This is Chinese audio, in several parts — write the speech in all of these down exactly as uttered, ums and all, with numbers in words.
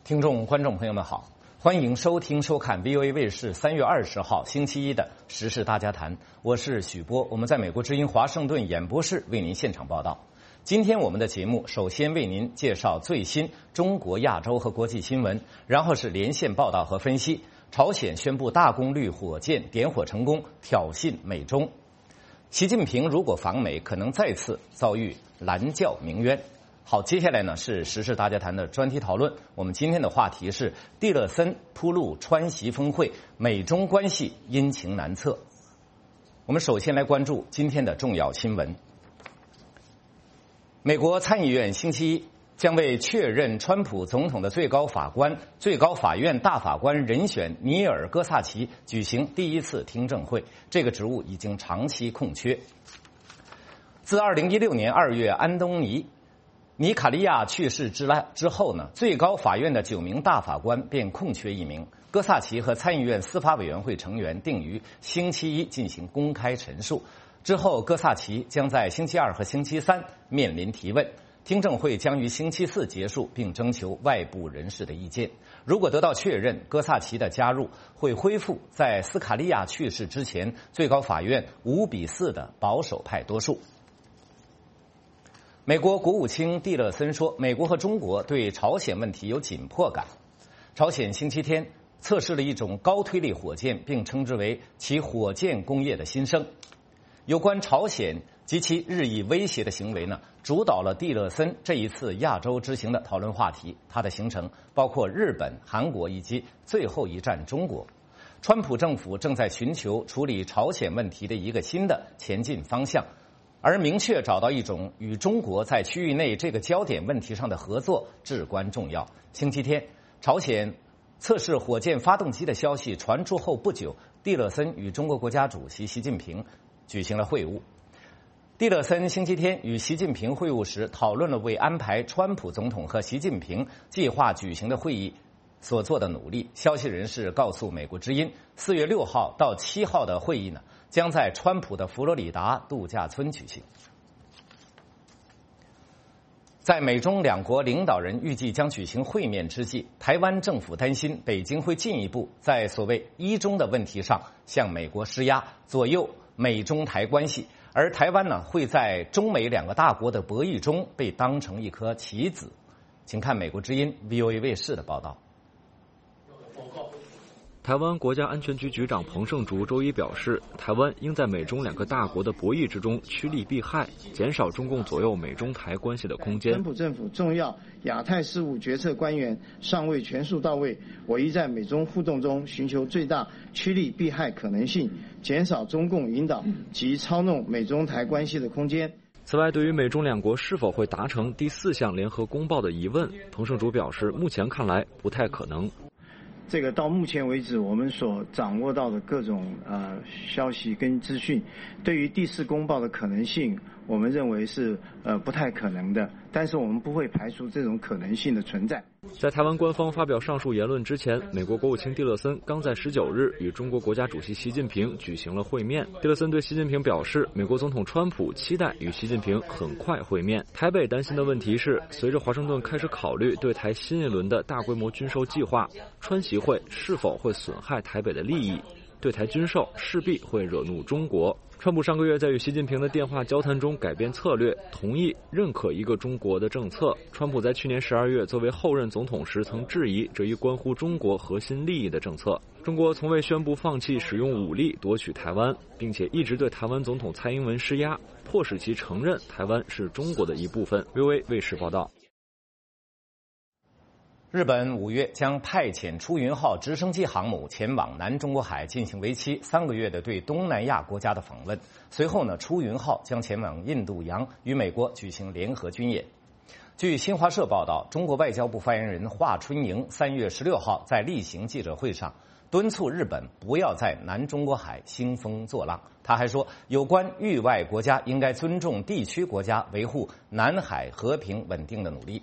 听众、观众朋友们好，欢迎收听、收看 V O A 卫视三月二十号星期一的《时事大家谈》，我是许波，我们在美国之音华盛顿演播室为您现场报道。今天我们的节目首先为您介绍最新中国、亚洲和国际新闻，然后是连线报道和分析。朝鲜宣布大功率火箭点火成功，挑衅美中。习近平如果访美，可能再次遭遇蓝教鸣冤。好，接下来呢是时事大家谈的专题讨论。我们今天的话题是蒂勒森铺路川习峰会，美中关系阴晴难测。我们首先来关注今天的重要新闻。美国参议院星期一将为确认川普总统的最高法官、最高法院大法官人选尼尔·戈萨奇举行第一次听证会，这个职务已经长期空缺。自二零一六年二月安东尼尼卡利亚去世之来之后呢，最高法院的九名大法官便空缺一名。戈萨奇和参议院司法委员会成员定于星期一进行公开陈述，之后戈萨奇将在星期二和星期三面临提问。听证会将于星期四结束，并征求外部人士的意见。如果得到确认，戈萨奇的加入会恢复在斯卡利亚去世之前最高法院五比四的保守派多数。美国国务卿蒂勒森说，美国和中国对朝鲜问题有紧迫感。朝鲜星期天测试了一种高推力火箭，并称之为其火箭工业的新生。有关朝鲜及其日益威胁的行为呢，主导了蒂勒森这一次亚洲之行的讨论话题。他的行程包括日本、韩国以及最后一站中国。川普政府正在寻求处理朝鲜问题的一个新的前进方向，而明确找到一种与中国在区域内这个焦点问题上的合作至关重要。星期天，朝鲜测试火箭发动机的消息传出后不久，蒂勒森与中国国家主席习近平举行了会晤。蒂勒森星期天与习近平会晤时，讨论了为安排川普总统和习近平计划举行的会议所做的努力。消息人士告诉美国之音，四月六号到七号的会议呢，将在川普的佛罗里达度假村举行。在美中两国领导人预计将举行会面之际，台湾政府担心北京会进一步在所谓一中的问题上向美国施压，左右美中台关系，而台湾呢会在中美两个大国的博弈中被当成一颗棋子。请看美国之音 V O A 卫视的报道。 台湾国家安全局局长彭胜竹周一表示，台湾应在美中两个大国的博弈之中趋利避害，减少中共左右美中台关系的空间。 川普政府重要亚太事务决策官员尚未全数到位，我亦在美中互动中寻求最大趋利避害可能性，减少中共引导及操弄美中台关系的空间。 此外，对于美中两国是否会达成第四项联合公报的疑问，彭胜竹表示，目前看来不太可能。 这个到目前为止，我们所掌握到的各种呃消息跟资讯，对于第四公报的可能性，我们认为是呃不太可能的，但是我们不会排除这种可能性的存在。 在台湾官方发表上述言论之前，美国国务卿蒂勒森刚在十九日与中国国家主席习近平举行了会面。蒂勒森对习近平表示，美国总统川普期待与习近平很快会面。台北担心的问题是，随着华盛顿开始考虑对台新一轮的大规模军售计划，川习会是否会损害台北的利益？对台军售势必会惹怒中国。川普上个月在与习近平的电话交谈中改变策略，同意认可一个中国的政策。川普在去年十二月作为后任总统时曾质疑这一关乎中国核心利益的政策。中国从未宣布放弃使用武力夺取台湾，并且一直对台湾总统蔡英文施压，迫使其承认台湾是中国的一部分。V O A 卫视报道。 日本五月将派遣出云号直升机航母前往南中国海进行为期三个月的对东南亚国家的访问。随后呢，出云号将前往印度洋与美国举行联合军演。据新华社报道，中国外交部发言人华春莹三月十六号在例行记者会上敦促日本不要在南中国海兴风作浪。他还说，有关域外国家应该尊重地区国家维护南海和平稳定的努力。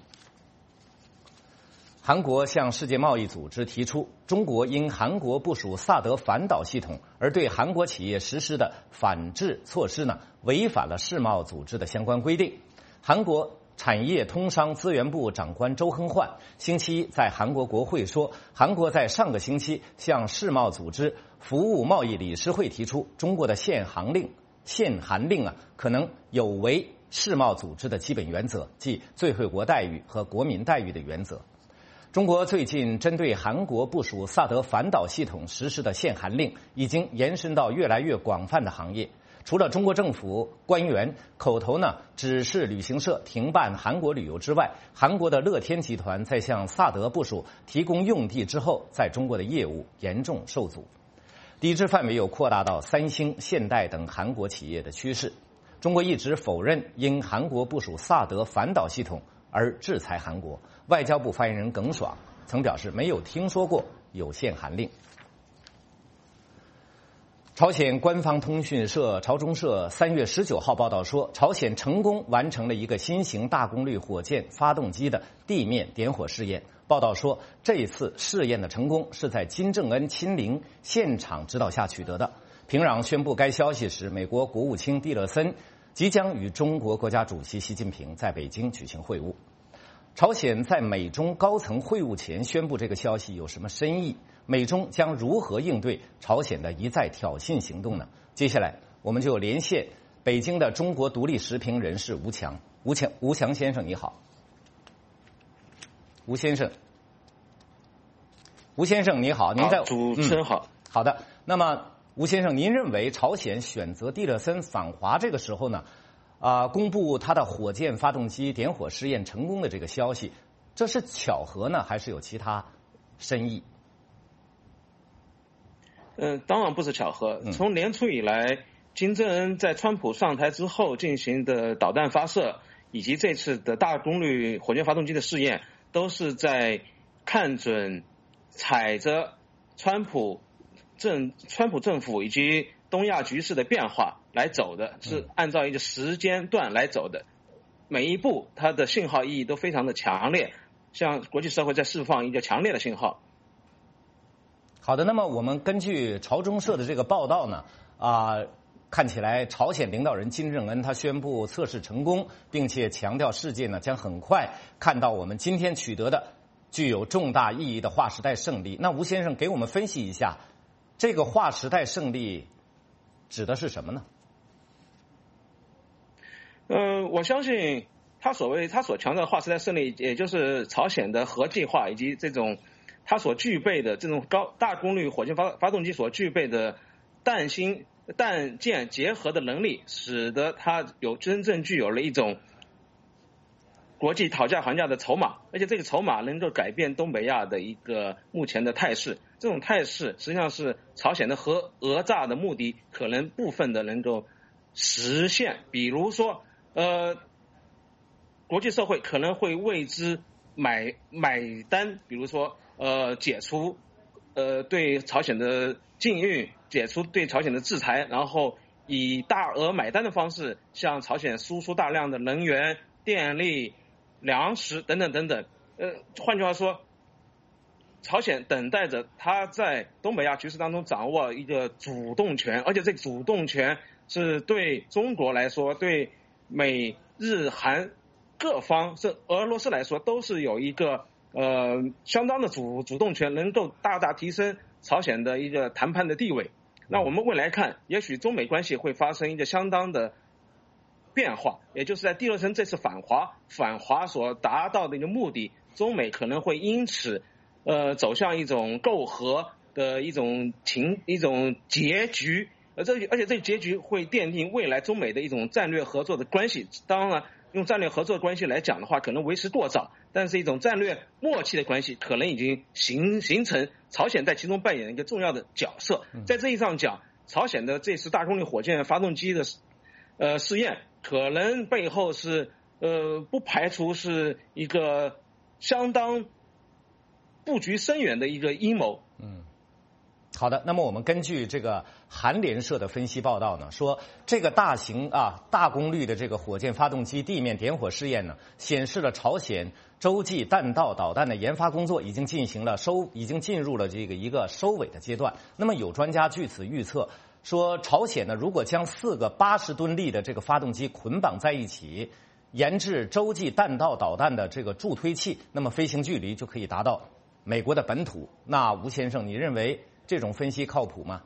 韩国向世界贸易组织提出，中国因韩国部署萨德反导系统而对韩国企业实施的反制措施呢，违反了世贸组织的相关规定。韩国产业通商资源部长官周亨焕星期一在韩国国会说，韩国在上个星期向世贸组织服务贸易理事会提出，中国的限韩令限韩令啊，可能有违世贸组织的基本原则，即最惠国待遇和国民待遇的原则。中国最近针对韩国部署萨德反导系统实施的限韩令，已经延伸到越来越广泛的行业。除了中国政府官员口头呢指示旅行社停办韩国旅游之外，韩国的乐天集团在向萨德部署提供用地之后，在中国的业务严重受阻，抵制范围又扩大到三星、现代等韩国企业的趋势。中国一直否认因韩国部署萨德反导系统而制裁韩国。外交部发言人耿爽曾表示，没有听说过有限韩令。朝鲜官方通讯社朝中社三月十九号报道说，朝鲜成功完成了一个新型大功率火箭发动机的地面点火试验。报道说，这一次试验的成功是在金正恩亲临现场指导下取得的。平壤宣布该消息时，美国国务卿蒂勒森即将与中国国家主席习近平在北京举行会晤。朝鲜在美中高层会晤前宣布这个消息有什么深意？美中将如何应对朝鲜的一再挑衅行动呢？接下来我们就连线北京的中国独立时评人士吴强。吴强，吴强先生你好。吴先生，吴先生你好，您在。 主持人好、 嗯。好的，那么吴先生，您认为朝鲜选择蒂勒森访华这个时候呢，啊、呃，公布他的火箭发动机点火试验成功的这个消息，这是巧合呢，还是有其他深意？ 嗯，当然不是巧合。从年初以来，金正恩在川普上台之后进行的导弹发射，以及这次的大功率火箭发动机的试验，都是在看准踩着川普政川普政府以及东亚局势的变化来走的，是按照一个时间段来走的。每一步它的信号意义都非常的强烈，向国际社会在释放一个强烈的信号。 好的，那么我们根据朝中社的这个报道呢，啊、呃，看起来朝鲜领导人金正恩他宣布测试成功，并且强调世界呢将很快看到我们今天取得的具有重大意义的划时代胜利。那吴先生给我们分析一下，这个划时代胜利指的是什么呢？ 嗯、呃，我相信他所谓他所强调的划时代胜利，也就是朝鲜的核计划以及这种它所具备的这种高大功率火箭发发动机所具备的弹芯弹舰结合的能力，使得它有真正具有了一种国际讨价还价的筹码，而且这个筹码能够改变东北亚的一个目前的态势。这种态势实际上是朝鲜的核讹诈的目的可能部分的能够实现，比如说呃，国际社会可能会为之买买单，比如说呃，解除呃对朝鲜的禁运，解除对朝鲜的制裁，然后以大额买单的方式向朝鲜输出大量的能源、电力、粮食等等等等。呃，换句话说，朝鲜等待着他在东北亚局势当中掌握一个主动权，而且这个主动权是对中国来说，对美日韩各方，是俄罗斯来说，都是有一个呃，相当的主主动权，能够大大提升朝鲜的一个谈判的地位。那我们未来看，也许中美关系会发生一个相当的变化，也就是在蒂勒森这次反华反华所达到的一个目的，中美可能会因此呃走向一种媾和的一种情一种结局，而这而且这个结局会奠定未来中美的一种战略合作的关系。当然，用战略合作关系来讲的话，可能为时过早，但是一种战略默契的关系可能已经形形成，朝鲜在其中扮演一个重要的角色。在这一上讲，朝鲜的这次大功率火箭发动机的呃试验，可能背后是呃不排除是一个相当布局深远的一个阴谋。 嗯。好的，那么我们根据这个韩联社的分析报道呢，说这个大型啊大功率的这个火箭发动机地面点火试验呢，显示了朝鲜洲际弹道导弹的研发工作已经进行了收，已经进入了这个一个收尾的阶段。那么有专家据此预测说，朝鲜呢如果将四个八十吨力的这个发动机捆绑在一起， 研制洲际弹道导弹的这个助推器，那么飞行距离就可以达到美国的本土。那吴先生，你认为这种分析靠谱吗？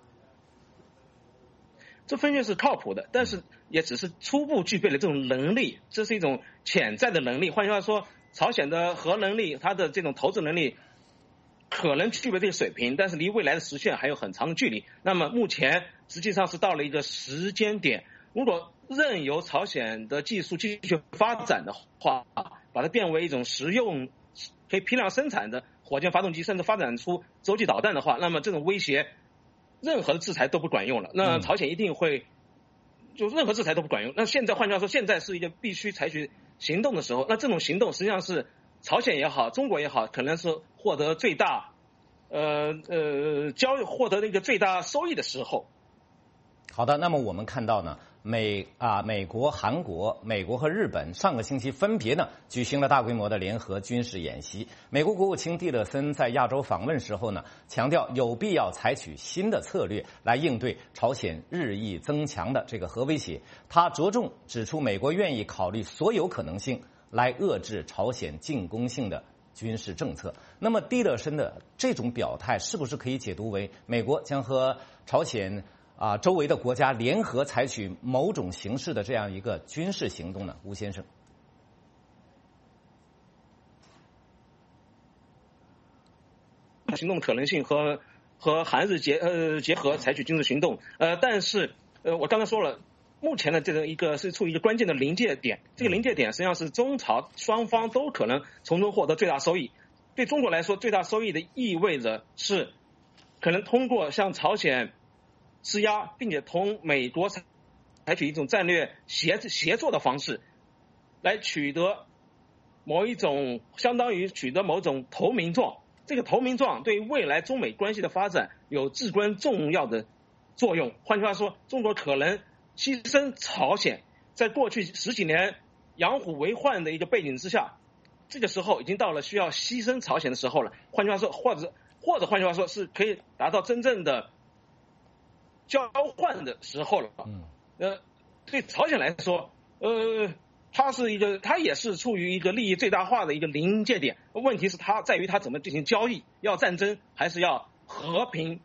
这分析是靠谱的，但是也只是初步具备了这种能力，这是一种潜在的能力。换句话说，朝鲜的核能力，它的这种投掷能力可能具备这个水平，但是离未来的实现还有很长的距离。那么目前实际上是到了一个时间点，如果任由朝鲜的技术继续发展的话，把它变为一种实用可以批量生产的火箭发动机，甚至发展出洲际导弹的话，那么这种威胁任何的制裁都不管用了。那朝鲜一定会就任何制裁都不管用。那现在换句话说，现在是一个必须采取行动的时候。那这种行动实际上是朝鲜也好，中国也好，可能是获得最大呃呃交易获得那个最大收益的时候。 好的，那么我们看到呢，美啊美国、韩国、美国和日本上个星期分别呢举行了大规模的联合军事演习。美国国务卿蒂勒森在亚洲访问时候呢，强调有必要采取新的策略来应对朝鲜日益增强的这个核威胁。他着重指出，美国愿意考虑所有可能性来遏制朝鲜进攻性的军事政策。那么蒂勒森的这种表态是不是可以解读为美国将和朝鲜啊，周围的国家联合采取某种形式的这样一个军事行动呢？吴先生， 行动可能性和和韩日结呃结合采取军事行动，呃，但是呃，我刚才说了，目前的这个一个是处于一个关键的临界点，这个临界点实际上是中朝双方都可能从中获得最大收益。对中国来说，最大收益的意味着是可能通过向朝鲜施压，并且同美国采取一种战略协协作的方式，来取得某一种相当于取得某种投名状。这个投名状对未来中美关系的发展有至关重要的作用。换句话说，中国可能牺牲朝鲜，在过去十几年养虎为患的一个背景之下，这个时候已经到了需要牺牲朝鲜的时候了。换句话说，或者或者换句话说，是可以达到真正的交换的时候了。嗯，呃，对朝鲜来说，呃，它是一个，它也是处于一个利益最大化的一个临界点。问题是它在于它怎么进行交易，要战争还是要和平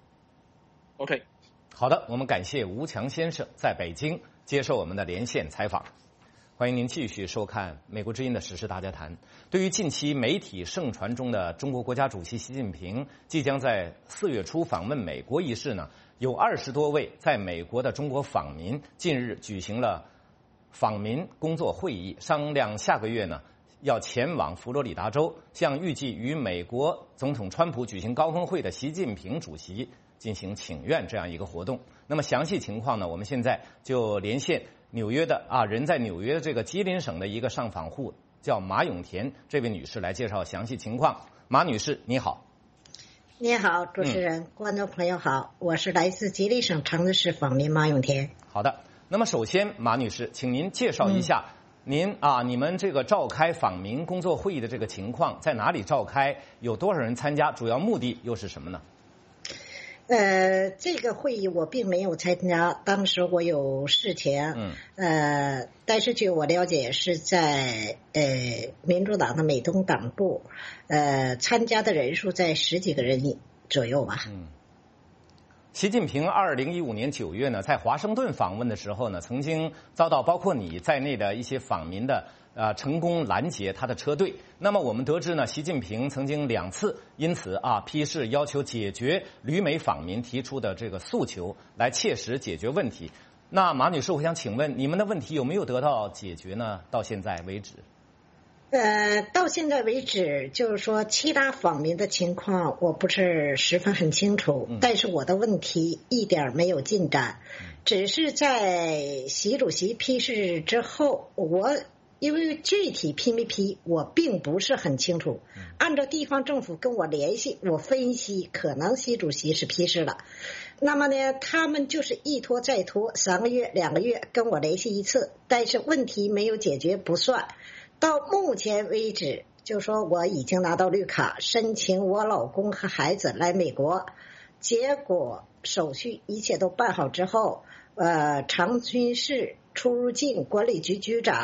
？OK， 好的，我们感谢吴强先生在北京接受我们的连线采访。欢迎您继续收看美国之音的时事大家谈。对于近期媒体盛传中的中国国家主席习近平即将在四月初访问美国一事呢，有二十多位在美国的中国访民近日举行了访民工作会议，商量下个月呢要前往佛罗里达州，向预计与美国总统川普举行高峰会的习近平主席进行请愿这样一个活动。那么详细情况呢，我们现在就连线纽约的啊，人在纽约这个吉林省的一个上访户叫马永田这位女士来介绍详细情况。马女士，你好。 你好，主持人、嗯、观众朋友好，我是来自吉林省长治市访民马永田。 好的，那么首先马女士，请您介绍一下、嗯、您啊，你们这个召开访民工作会议的这个情况，在哪里召开，有多少人参加，主要目的又是什么呢？ 呃，这个会议我并没有参加，当时我有事情，嗯，呃，但是据我了解是在呃民主党的美东党部，呃，参加的人数在十几个人左右吧。嗯， 习近平二零一五年九月呢，在华盛顿访问的时候呢，曾经遭到包括你在内的一些访民的呃，成功拦截他的车队。那么我们得知呢，习近平曾经两次因此啊批示要求解决旅美访民提出的这个诉求，来切实解决问题。那马女士，我想请问你们的问题有没有得到解决呢？到现在为止？ 呃，到现在为止，就是说其他访民的情况我不是十分很清楚，嗯、但是我的问题一点没有进展，嗯、只是在习主席批示之后，我。因为具体批没批我并不是很清楚，按照地方政府跟我联系，我分析可能习主席是批示了，那么呢他们就是一拖再拖，三个月两个月跟我联系一次，但是问题没有解决不算。到目前为止，就说我已经拿到绿卡，申请我老公和孩子来美国，结果手续一切都办好之后，呃，长春市出入境管理局局长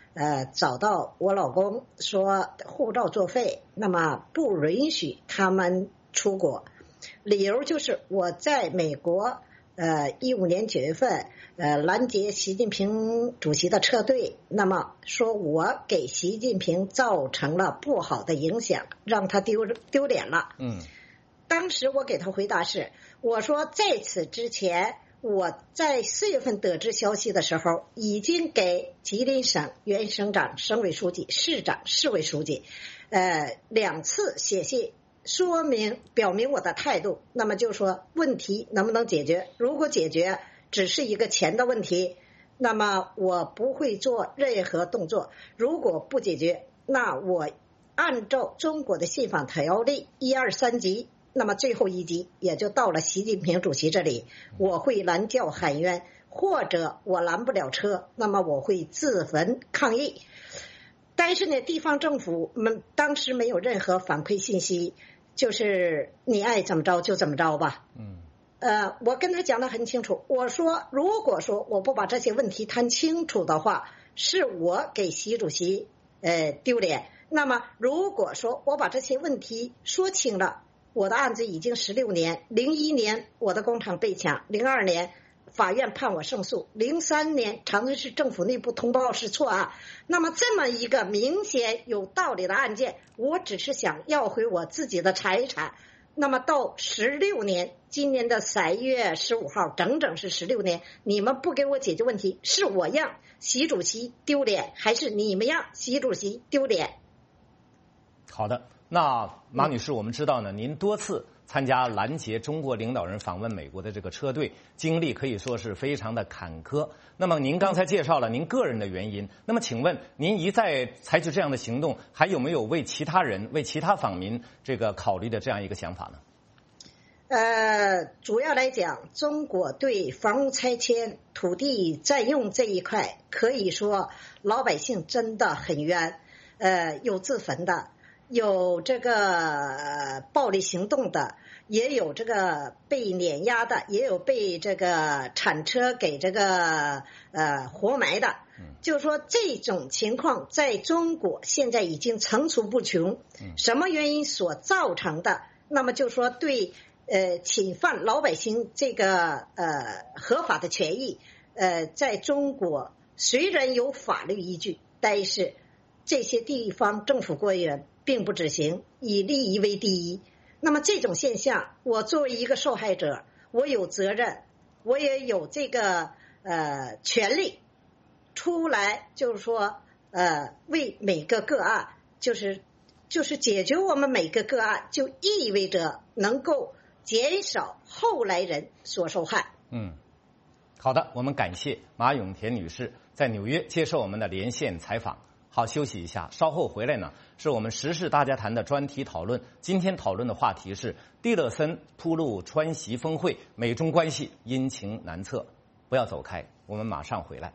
呃找到我老公说护照作废，那么不允许他们出国，理由就是我在美国呃一五年九月份呃拦截习近平主席的车队，那么说我给习近平造成了不好的影响，让他丢丢脸了。 嗯， 当时我给他回答是，我说在此之前，我在四月份得知消息的时候，已经给吉林省原省长、省委书记、市长、市委书记，呃，两次写信说明表明我的态度。那么就说问题能不能解决？如果解决只是一个钱的问题，那么我不会做任何动作；如果不解决，那我按照中国的信访条例一二三级。那么最后一级也就到了习近平主席这里，我会拦轿喊冤，或者我拦不了车，那么我会自焚抗议。但是呢，地方政府们当时没有任何反馈信息，就是你爱怎么着就怎么着吧。 嗯， 呃，我跟他讲得很清楚，我说如果说我不把这些问题谈清楚的话，是我给习主席呃丢脸。那么如果说我把这些问题说清了，我的案子已经十六年，零一年我的工厂被抢，零二年法院判我胜诉，零三年长春市政府内部通报是错案。那么这么一个明显有道理的案件，我只是想要回我自己的财产。那么到十六年，今年的三月十五号，整整是十六年，你们不给我解决问题，是我让习主席丢脸，还是你们让习主席丢脸？ 好的。那马女士，我们知道呢，您多次参加拦截中国领导人访问美国的这个车队，经历可以说是非常的坎坷。那么您刚才介绍了您个人的原因，那么请问您一再采取这样的行动，还有没有为其他人、为其他访民这个考虑的这样一个想法呢？ 呃，主要来讲，中国对房屋拆迁、土地占用这一块，可以说老百姓真的很冤，呃，有自焚的。有这个暴力行动的，也有这个被碾压的，也有被这个铲车给这个呃活埋的。就是说这种情况在中国现在已经层出不穷。什么原因所造成的？那么就是说对呃侵犯老百姓这个呃合法的权益，呃在中国虽然有法律依据，但是这些地方政府官员并不执行，以利益为第一。那么这种现象，我作为一个受害者，我有责任，我也有这个呃权利出来，就是说呃为每个个案，就是就是解决我们每个个案，就意味着能够减少后来人所受害。 嗯，好的，我们感谢马永田女士在纽约接受我们的连线采访。好，休息一下，稍后回来呢，是我们时事大家谈的专题讨论。今天讨论的话题是蒂勒森铺路川习峰会，美中关系阴晴难测。不要走开，我们马上回来。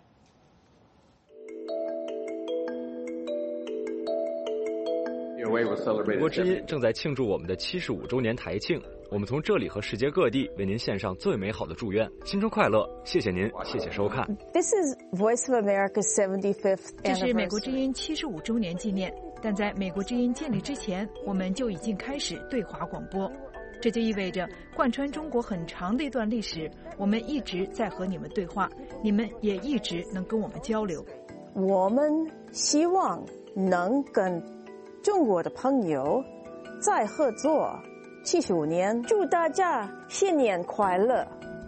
美国之音正在庆祝我们的七十五周年台庆，我们从这里和世界各地为您献上最美好的祝愿，新春快乐！谢谢您，谢谢收看。 This is Voice of America's seventy-fifth anniversary. 这是美国之音七十五周年纪念，但在美国之音建立之前，我们就已经开始对华广播。这就意味着，贯穿中国很长的一段历史，我们一直在和你们对话，你们也一直能跟我们交流。 我们希望能跟中国的朋友再合作七十五年，祝大家新年快乐。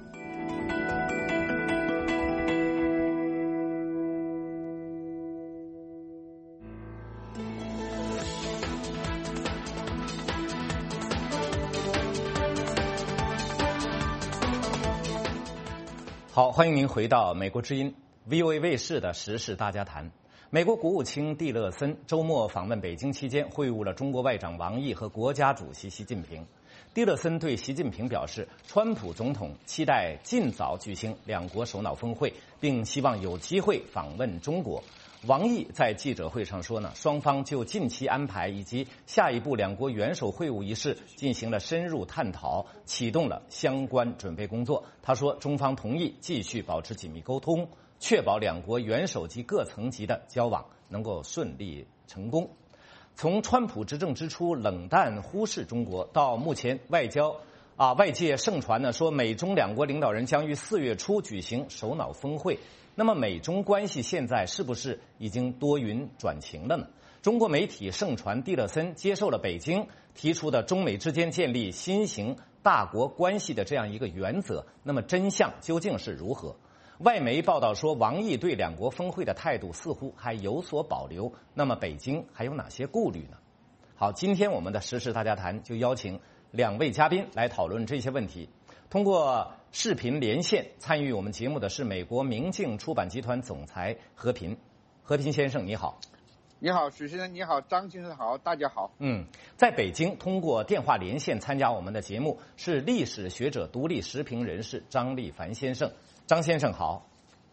好，欢迎您回到美国之音 V O A 卫视的时事大家谈。美国国务卿蒂勒森周末访问北京期间，会晤了中国外长王毅和国家主席习近平。蒂勒森对习近平表示，川普总统期待尽早举行两国首脑峰会，并希望有机会访问中国。王毅在记者会上说呢，双方就近期安排以及下一步两国元首会晤一事进行了深入探讨，启动了相关准备工作。他说，中方同意继续保持紧密沟通，确保两国元首级各层级的交往能够顺利成功。从川普执政之初冷淡忽视中国，到目前外交啊外界盛传呢说美中两国领导人将于四月初举行首脑峰会，那么美中关系现在是不是已经多云转晴了呢？中国媒体盛传蒂勒森接受了北京提出的中美之间建立新型大国关系的这样一个原则，那么真相究竟是如何？外媒报道说，王毅对两国峰会的态度似乎还有所保留，那么北京还有哪些顾虑呢？好，今天我们的时事大家谈就邀请两位嘉宾来讨论这些问题。通过视频连线参与我们节目的是美国明镜出版集团总裁何平。何平先生你好。 你好，许先生，你好，张先生好，大家好。 嗯，在北京通过电话连线参加我们的节目是历史学者、独立时评人士张立凡先生。张先生好。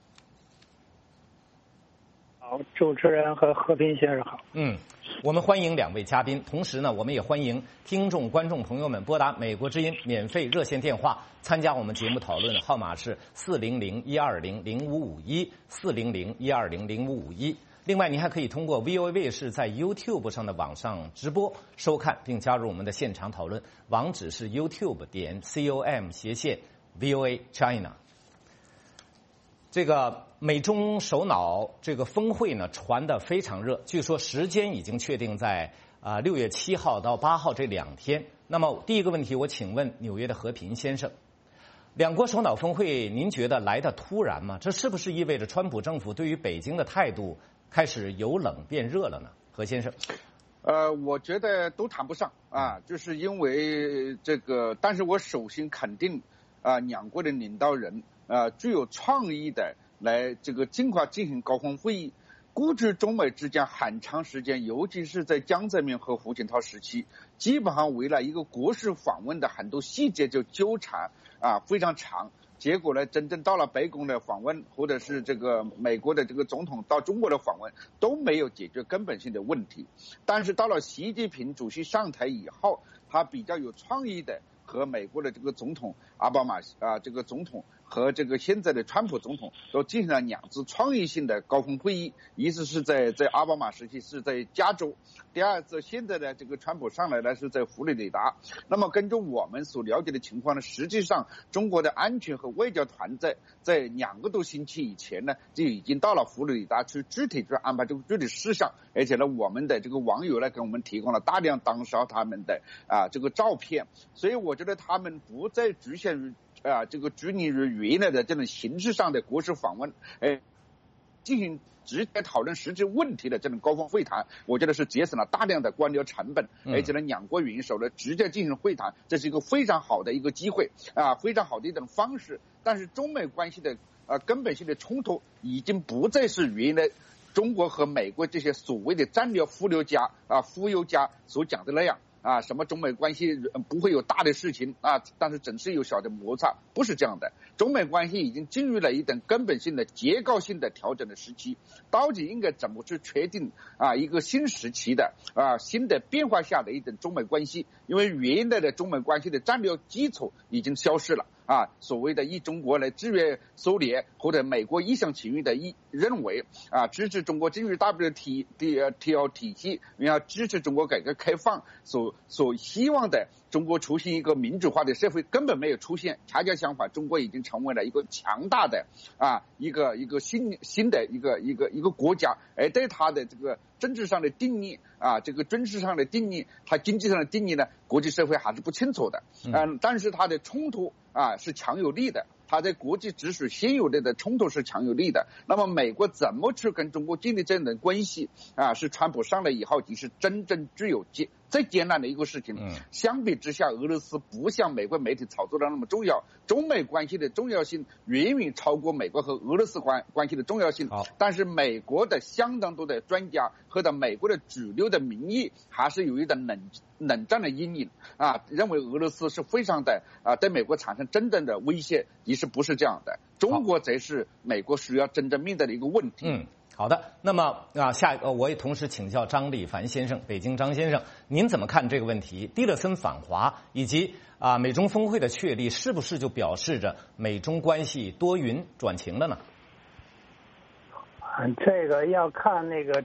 好，主持人和和平先生好。 嗯，我们欢迎两位嘉宾，同时呢，我们也欢迎听众、观众朋友们拨打美国之音免费热线电话参加我们节目讨论，号码是四零零一二零零五五一四零零一二零零五五一。另外，您还可以通过 V O A 卫视在 YouTube 上的网上直播收看，并加入我们的现场讨论，网址是 YouTube 点 com 斜线 V O A China。这个美中首脑这个峰会呢传得非常热，据说时间已经确定在啊六月七号到八号这两天。那么第一个问题，我请问纽约的和平先生，两国首脑峰会您觉得来得突然吗？这是不是意味着川普政府对于北京的态度开始由冷变热了呢？何先生。 呃，我觉得都谈不上啊，就是因为这个，但是我首先肯定啊，两国的领导人啊具有创意的来这个尽快进行高峰会议。估计中美之间很长时间，尤其是在江泽民和胡锦涛时期，基本上为了一个国事访问的很多细节就纠缠啊非常长。结果呢，真正到了白宫的访问，或者是这个美国的这个总统到中国的访问，都没有解决根本性的问题。但是到了习近平主席上台以后，他比较有创意的和美国的这个总统奥巴马啊，这个总统和这个现在的川普总统都进行了两次创意性的高峰会议，一次是在在奥巴马时期是在加州，第二次现在的这个川普上来呢是在佛罗里达。那么根据我们所了解的情况呢，实际上中国的安全和外交团在在两个多星期以前呢就已经到了佛罗里达去具体去安排这个具体事项，而且呢我们的这个网友呢给我们提供了大量当时他们的啊这个照片，所以我觉得他们不再局限于啊，这个拘泥于原来的这种形式上的国事访问，哎，进行直接讨论实际问题的这种高峰会谈，我觉得是节省了大量的官僚成本，而且呢，两国元首呢直接进行会谈，这是一个非常好的一个机会啊，非常好的一种方式。但是中美关系的呃根本性的冲突已经不再是原来中国和美国这些所谓的战略忽悠家啊忽悠家所讲的那样。啊，什么中美关系不会有大的事情啊，但是总是有小的摩擦，不是这样的。中美关系已经进入了一等根本性的结构性的调整的时期，到底应该怎么去确定啊一个新时期的啊新的变化下的一等中美关系？因为原来的中美关系的战略基础已经消失了。啊，所谓的一中国来制约苏联，或者美国一厢情愿的一认为啊，支持中国进入 W T O 体系，然后支持中国改革开放，所所希望的中国出现一个民主化的社会根本没有出现，恰恰相反，中国已经成为了一个强大的啊一个一个新新的一个一个一个国家，而对它的这个政治上的定义啊，这个军事上的定义，它经济上的定义呢，国际社会还是不清楚的。嗯，但是它的冲突啊是强有力的，它在国际直属现有的的冲突是强有力的。那么美国怎么去跟中国建立这样的关系啊？是川普上来以后，其实真正具有艰最艰难的一个事情。嗯，相比之下，俄罗斯不像美国媒体炒作的那么重要，中美关系的重要性远远超过美国和俄罗斯关关系的重要性。但是美国的相当多的专家和的美国的主流的民意还是有一点冷冷战的阴影啊，认为俄罗斯是非常的啊对美国产生真正的威胁，其实不是这样的。中国才是美国需要真正面对的一个问题。 嗯，好的。那么啊，下呃，我也同时请教张立凡先生，北京张先生，您怎么看这个问题？蒂勒森访华以及啊美中峰会的确立，是不是就表示着美中关系多云转晴了呢？ 这个要看那个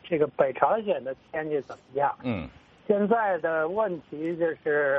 这个北朝鲜的天气怎么样？ 嗯， 现在的问题就是，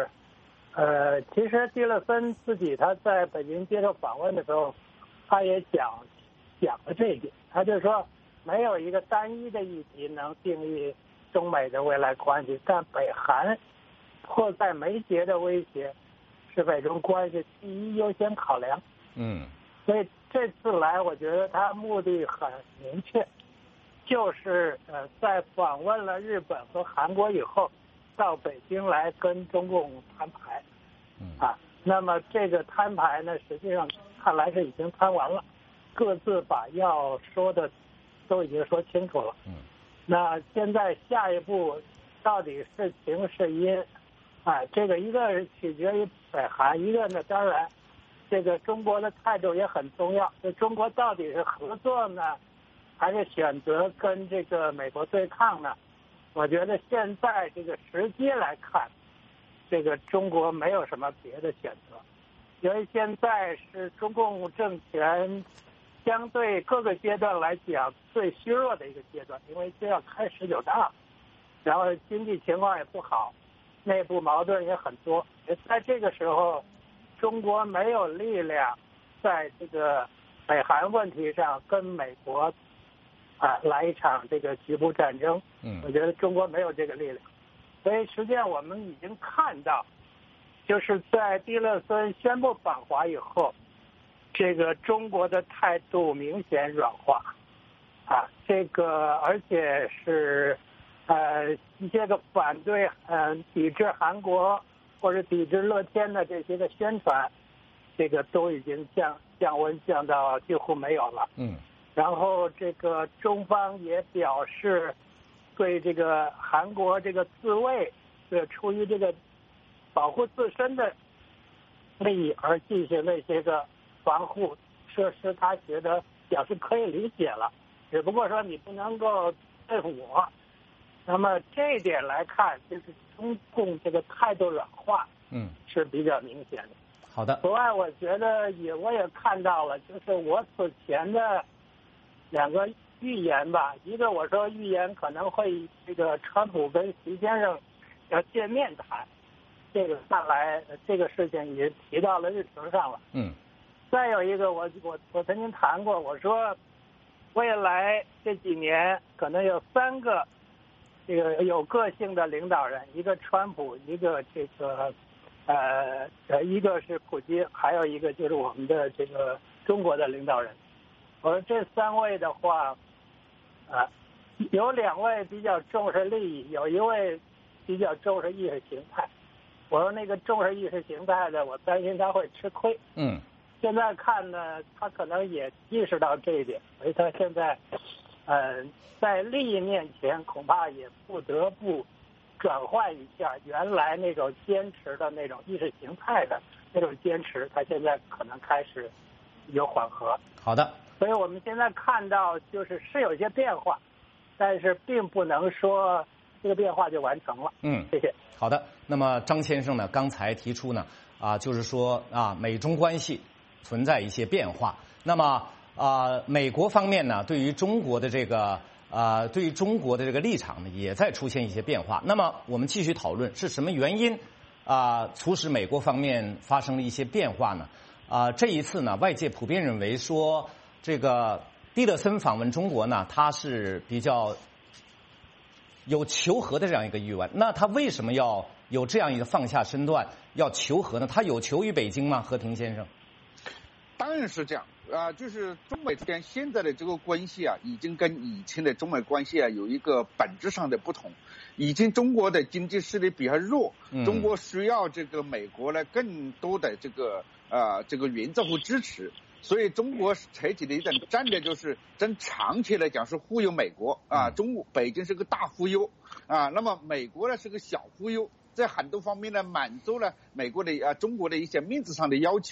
呃，其实蒂勒森自己他在北京接受访问的时候，他也讲讲了这一点，他就说没有一个单一的议题能定义中美的未来关系，但北韩迫在眉睫的威胁是美中关系第一优先考量。 嗯， 所以这次来，我觉得他目的很明确，就是呃，在访问了日本和韩国以后，到北京来跟中共摊牌。啊，那么这个摊牌呢，实际上看来是已经摊完了，各自把要说的都已经说清楚了。 嗯， 那现在下一步到底是晴是阴？啊，这个一个取决于北韩，一个呢，当然，这个中国的态度也很重要。就中国到底是合作呢，还是选择跟这个美国对抗呢？我觉得现在这个时机来看，这个中国没有什么别的选择，因为现在是中共政权相对各个阶段来讲最虚弱的一个阶段，因为就要开十九大，然后经济情况也不好，内部矛盾也很多。在这个时候，中国没有力量在这个北韩问题上跟美国啊来一场这个局部战争。 嗯， 我觉得中国没有这个力量。所以实际上我们已经看到，就是在蒂勒森宣布访华以后，这个中国的态度明显软化，啊，这个而且是呃一些个反对呃抵制韩国或者抵制乐天的这些个宣传，这个都已经降降温降到几乎没有了。 嗯， 然后这个中方也表示，对这个韩国这个自卫，是出于这个保护自身的利益而进行的一些个防护设施，他觉得表示可以理解了，只不过说你不能够对付我。那么这一点来看，就是中共这个态度软化， 嗯， 是比较明显的。 好的。 此外，我觉得也我也看到了，就是我此前的两个预言吧，一个我说预言可能会这个川普跟习先生要见面谈，这个看来这个事情已经提到了日程上了。 嗯。 再有一个，我我我曾经谈过，我说未来这几年可能有三个这个有个性的领导人，一个川普，一个这个呃呃一个是普京，还有一个就是我们的这个中国的领导人。我说这三位的话。啊，有两位比较重视利益，有一位比较重视意识形态。我说那个重视意识形态的，我担心他会吃亏。 嗯， 现在看呢，他可能也意识到这一点，所以他现在，呃，在利益面前恐怕也不得不转换一下原来那种坚持的那种意识形态的那种坚持，他现在可能开始有缓和。 好的。 所以我们现在看到就是是有一些变化，但是并不能说这个变化就完成了。 嗯， 谢谢。 好的。那么张先生呢，刚才提出呢，啊，就是说啊，美中关系存在一些变化。那么啊，美国方面呢，对于中国的这个啊，对于中国的这个立场呢，也在出现一些变化。那么我们继续讨论是什么原因啊，促使美国方面发生了一些变化呢？啊，这一次呢，外界普遍认为说。这个蒂勒森访问中国呢，他是比较有求和的这样一个意愿。那他为什么要有这样一个放下身段要求和呢？他有求于北京吗？和平先生？ 当然是这样啊，就是中美之间现在的这个关系啊，已经跟以前的中美关系啊有一个本质上的不同。以前中国的经济实力比较弱，中国需要这个美国呢更多的这个呃这个援助和支持。所以中国采取的一种战略就是真长期来讲是忽悠美国啊，中国北京是个大忽悠啊，那么美国呢是个小忽悠，在很多方面呢满足了美国的啊中国的一些面子上的要求，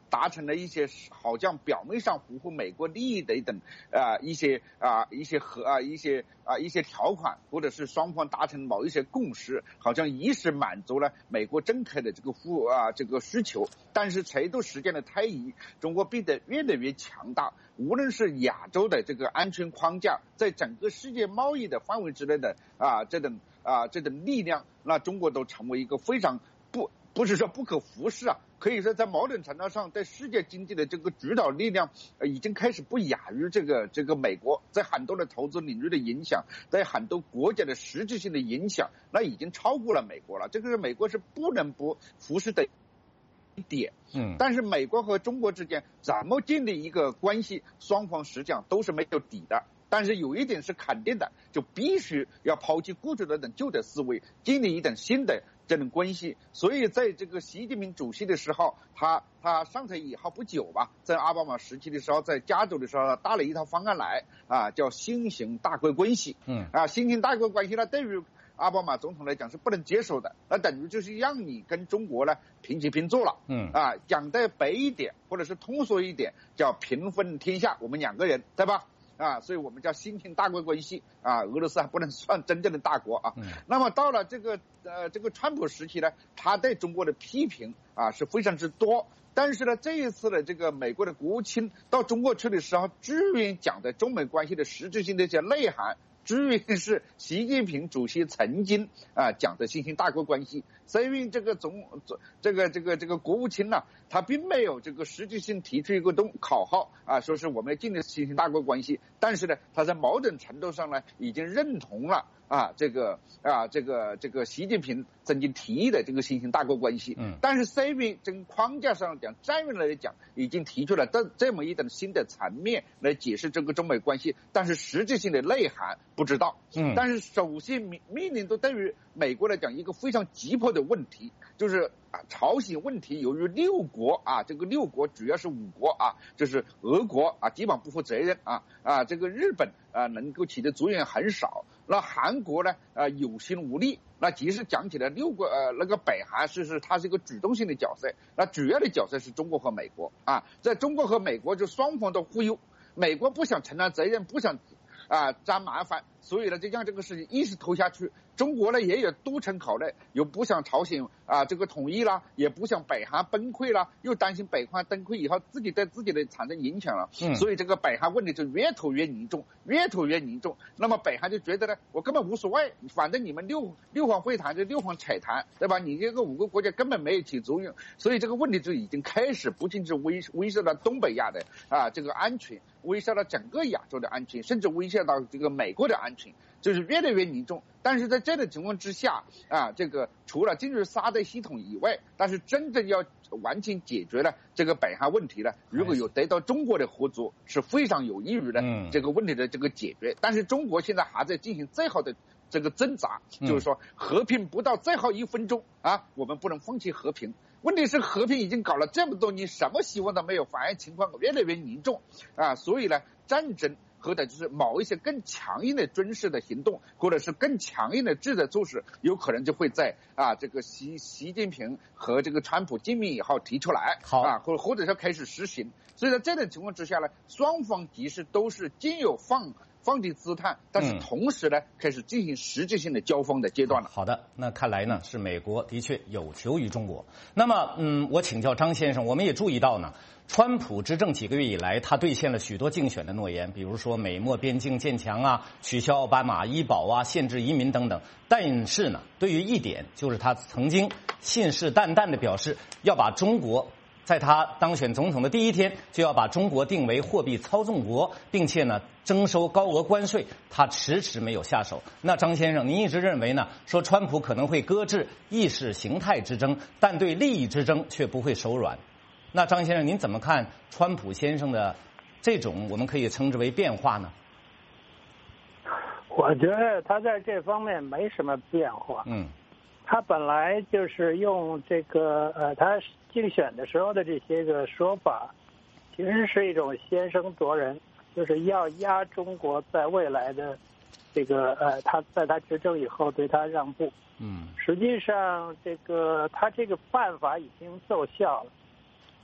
达成了一些好像表面上符合美国利益的一等啊、呃、一些啊、呃、一些和啊、呃、一些啊、呃、一些条款，或者是双方达成某一些共识，好像一时满足了美国政客的这个负啊这个需求。但是随着时间的推移，中国变得越来越强大，无论是亚洲的这个安全框架，在整个世界贸易的范围之内的啊这种啊这种力量，那中国都成为一个非常不不是说不可忽视啊。可以说，在某种程度上，在世界经济的这个主导力量，呃，已经开始不亚于这个这个美国，在很多的投资领域的影响，在很多国家的实质性的影响，那已经超过了美国了。这个是美国是不能不忽视的一点。嗯，但是美国和中国之间怎么建立一个关系，双方实际上都是没有底的。但是有一点是肯定的，就必须要抛弃过去的那种旧的思维，建立一种新的这种关系。所以在这个习近平主席的时候，他他上台以后不久吧，在奥巴马时期的时候，在加州的时候搭了一套方案来啊，叫新型大国关系。嗯啊，新型大国关系呢，对于奥巴马总统来讲是不能接受的，那等于就是让你跟中国呢平起平坐了。嗯啊，讲得白一点，或者是通俗一点，叫平分天下，我们两个人，对吧？啊，所以我们叫新型大国关系啊，俄罗斯还不能算真正的大国啊。嗯、那么到了这个呃这个川普时期呢，他对中国的批评啊是非常之多。但是呢，这一次的这个美国的国务卿到中国去的时候，居然讲的中美关系的实质性的一些内涵，居然是习近平主席曾经啊讲的新型大国关系。所以这个总这个这个这个国务卿呢，他并没有这个实质性提出一个东口号啊，说是我们要建立新型大国关系。但是呢，他在某种程度上呢，已经认同了啊这个啊这个这个习近平曾经提议的这个新型大国关系。嗯。但是虽然这个框架上讲，战略来讲，已经提出了这这么一种新的层面来解释这个中美关系，但是实质性的内涵不知道。嗯。但是首先面面临的对于美国来讲一个非常急迫的问题，就是啊朝鲜问题，由于六国啊，这个六国主要是五国啊，就是俄国啊基本不负责任啊啊，这个日本啊能够起的作用很少，那韩国呢啊有心无力。那即使讲起来六个呃那个北韩是是它是一个主动性的角色，那主要的角色是中国和美国啊，在中国和美国就双方都忽悠，美国不想承担责任，不想啊沾麻烦，所以呢就让这个事情一直拖下去。中国呢也有多重考虑，又不想朝鲜啊这个统一啦，也不想北韩崩溃啦，又担心北韩崩溃以后自己对自己的产生影响了。嗯，所以这个北韩问题就越拖越严重，越拖越严重。那么北韩就觉得呢，我根本无所谓，反正你们六六方会谈就六方彩谈，对吧？你这个五个国家根本没有起作用，所以这个问题就已经开始不仅是威威慑到东北亚的啊这个安全，威慑到整个亚洲的安全，甚至威慑到这个美国的安全。就是越来越严重，但是在这种情况之下啊，这个除了进入沙袋系统以外，但是真正要完全解决了这个北韩问题呢，如果有得到中国的合作，是非常有益于呢这个问题的这个解决。但是中国现在还在进行最后的这个挣扎，就是说和平不到最后一分钟啊，我们不能放弃和平。问题是和平已经搞了这么多年，什么希望都没有，反而情况越来越严重啊，所以呢，战争或者就是某一些更强硬的军事的行动，或者是更强硬的制裁措施，有可能就会在啊这个习习近平和这个川普见面以后提出来，好啊，或或者说开始实行。所以在这种情况之下呢，双方其实都是既有放放低姿态，但是同时呢、嗯、开始进行实质性的交锋的阶段了。 好的，那看来呢是美国的确有求于中国。那么嗯，我请教张先生，我们也注意到呢，川普执政几个月以来，他兑现了许多竞选的诺言，比如说美墨边境建强啊，取消奥巴马医保啊，限制移民等等。但是呢，对于一点，就是他曾经信誓旦旦地表示要把中国在他当选总统的第一天就要把中国定为货币操纵国，并且呢征收高额关税，他迟迟没有下手。那张先生，您一直认为呢，说川普可能会搁置意识形态之争，但对利益之争却不会手软。那张先生，您怎么看川普先生的这种我们可以称之为变化呢？ 我觉得他在这方面没什么变化。嗯，他本来就是用这个呃，他竞选的时候的这些个说法，其实是一种先声夺人，就是要压中国在未来的这个呃，他在他执政以后对他让步。嗯，实际上这个他这个办法已经奏效了。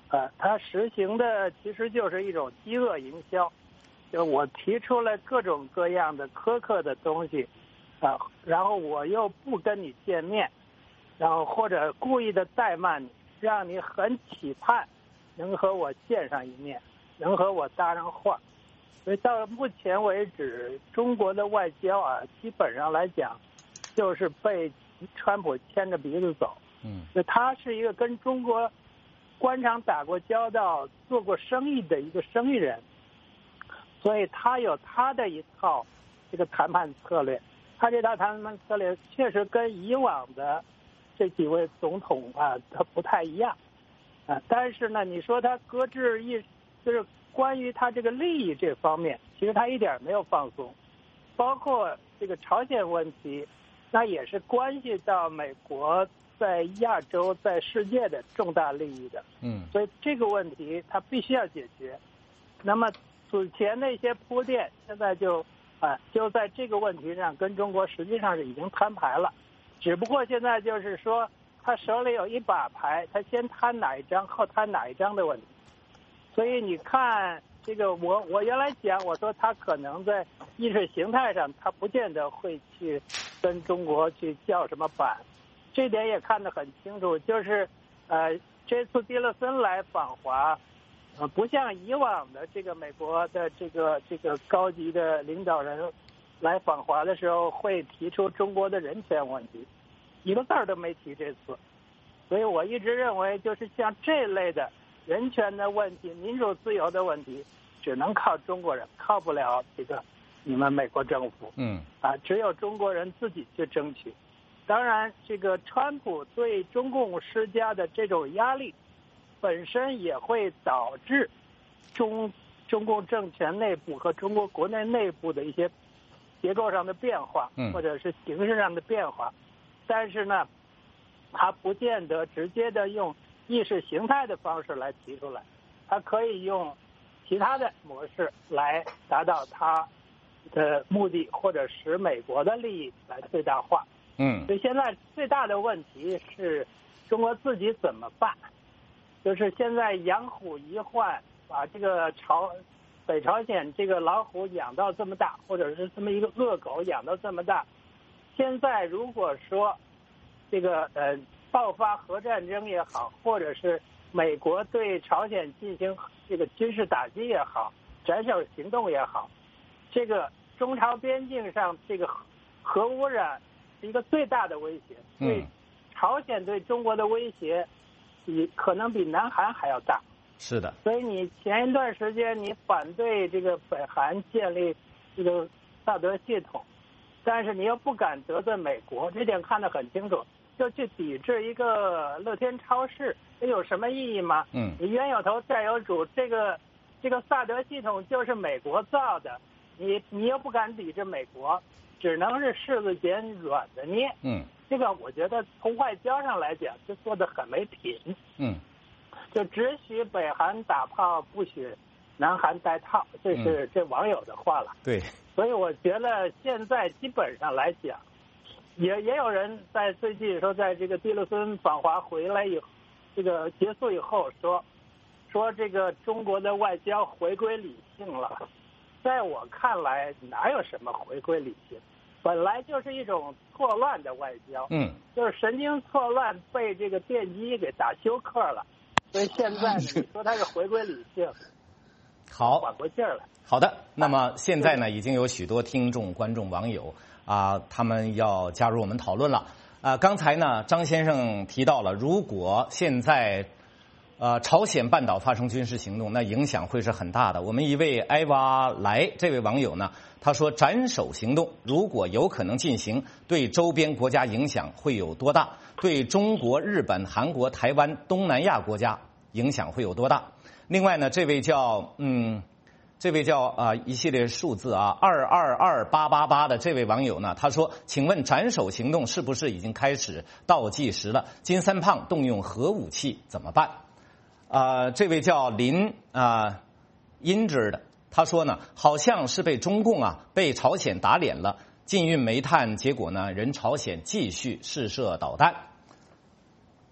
呃，它实行的其实就是一种饥饿营销，就我提出了各种各样的苛刻的东西，啊、呃，然后我又不跟你见面，然后或者故意的怠慢你，让你很期盼能和我见上一面，能和我搭上话。所以到目前为止，中国的外交啊，基本上来讲，就是被川普牵着鼻子走。嗯，就他是一个跟中国官场打过交道、做过生意的一个生意人，所以他有他的一套这个谈判策略。他这套谈判策略确实跟以往的这几位总统啊，他不太一样啊。但是呢，你说他搁置一，就是关于他这个利益这方面，其实他一点没有放松。包括这个朝鲜问题，那也是关系到美国在亚洲、在世界的重大利益的。嗯，所以这个问题它必须要解决。那么此前的一些铺垫，现在就啊，就在这个问题上跟中国实际上是已经摊牌了。只不过现在就是说，他手里有一把牌，他先摊哪一张，后摊哪一张的问题。所以你看，这个我我原来讲，我说他可能在意识形态上，他不见得会去跟中国去叫什么板。这点也看得很清楚，就是呃，这次蒂勒森来访华，呃，不像以往的这个美国的这个这个高级的领导人来访华的时候会提出中国的人权问题，一个字儿都没提这次。所以我一直认为，就是像这类的人权的问题、民主自由的问题，只能靠中国人，靠不了这个你们美国政府。嗯，啊，只有中国人自己去争取。当然，这个川普对中共施加的这种压力，本身也会导致中中共政权内部和中国国内内部的一些结构上的变化，或者是形式上的变化。但是呢，他不见得直接的用意识形态的方式来提出来，他可以用其他的模式来达到他的目的，或者使美国的利益来最大化。嗯，所以现在最大的问题是中国自己怎么办？就是现在养虎遗患，把这个朝北朝鲜这个老虎养到这么大，或者是这么一个恶狗养到这么大。现在如果说这个呃爆发核战争也好，或者是美国对朝鲜进行这个军事打击也好，斩首行动也好，这个中朝边境上这个核污染是一个最大的威胁，对朝鲜对中国的威胁比可能比南韩还要大。 是的， 所以你前一段时间你反对这个北韩建立这个萨德系统，但是你又不敢得罪美国，这点看得很清楚，就去抵制一个乐天超市，这有什么意义吗？嗯，你冤有头债有主，这个这个萨德系统就是美国造的，你你又不敢抵制美国，只能是柿子捡软的捏。嗯，这个我觉得从外交上来讲，就做得很没品。嗯，就只许北韩打炮，不许南韩戴套，这是这网友的话了。 对， 所以我觉得现在基本上来讲，也也有人在最近说，在这个蒂勒森访华回来以后，这个结束以后说，说这个中国的外交回归理性了。在我看来，哪有什么回归理性？本来就是一种错乱的外交，嗯，就是神经错乱，被这个电机给打休克了。所以现在呢，你说它是回归理性， 好， 缓过劲儿来。 好的，那么现在呢，已经有许多听众、观众、网友啊，他们要加入我们讨论了。啊，刚才呢，张先生提到了，如果现在呃朝鲜半岛发生军事行动，那影响会是很大的。我们一位埃娃来这位网友呢，他说斩首行动如果有可能进行，对周边国家影响会有多大？对中国、日本、韩国、台湾、东南亚国家影响会有多大？另外呢，这位叫嗯。这位叫啊、呃、一系列数字啊二二二八八八的这位网友呢，他说：“请问斩首行动是不是已经开始倒计时了？金三胖动用核武器怎么办？”啊、呃，这位叫林啊英之的，他说呢，好像是被中共啊被朝鲜打脸了，禁运煤炭，结果呢，人朝鲜继续试射导弹。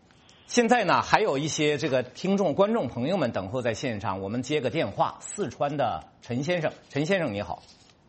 现在呢，还有一些这个听众、观众朋友们等候在线上，我们接个电话。四川的陈先生，陈先生你好。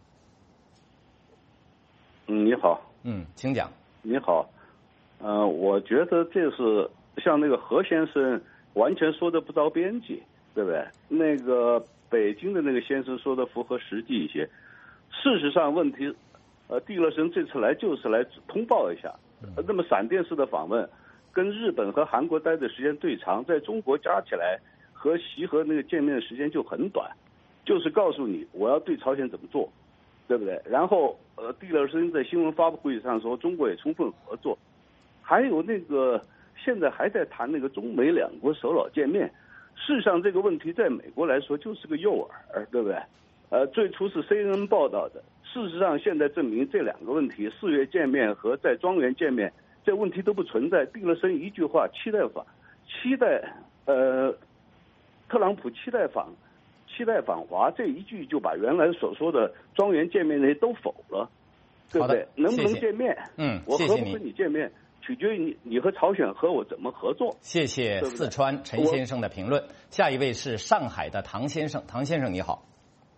嗯，你好。 嗯，请讲。 你好，呃，我觉得这是像那个何先生完全说的不着边际，对不对？那个北京的那个先生说的符合实际一些。事实上，问题，呃，蒂勒森这次来就是来通报一下，呃、那么闪电式的访问。跟日本和韩国待的时间最长，在中国加起来和习和那个见面的时间就很短，就是告诉你我要对朝鲜怎么做，对不对？然后呃，蒂勒森在新闻发布会上说中国也充分合作，还有那个现在还在谈那个中美两国首脑见面，事实上这个问题在美国来说就是个诱饵，对不对？呃，最初是 C N N 报道的，事实上现在证明这两个问题，四月见面和在庄园见面。这问题都不存在。蒂勒森一句话，期待访，期待呃，特朗普期待访，期待访华，这一句就把原来所说的庄园见面那些都否了，对不对？能不能见面？ 嗯， 我和不和你见面，取决于你你和朝鲜和我怎么合作。 谢谢四川陈先生的评论。下一位是上海的唐先生，唐先生你好。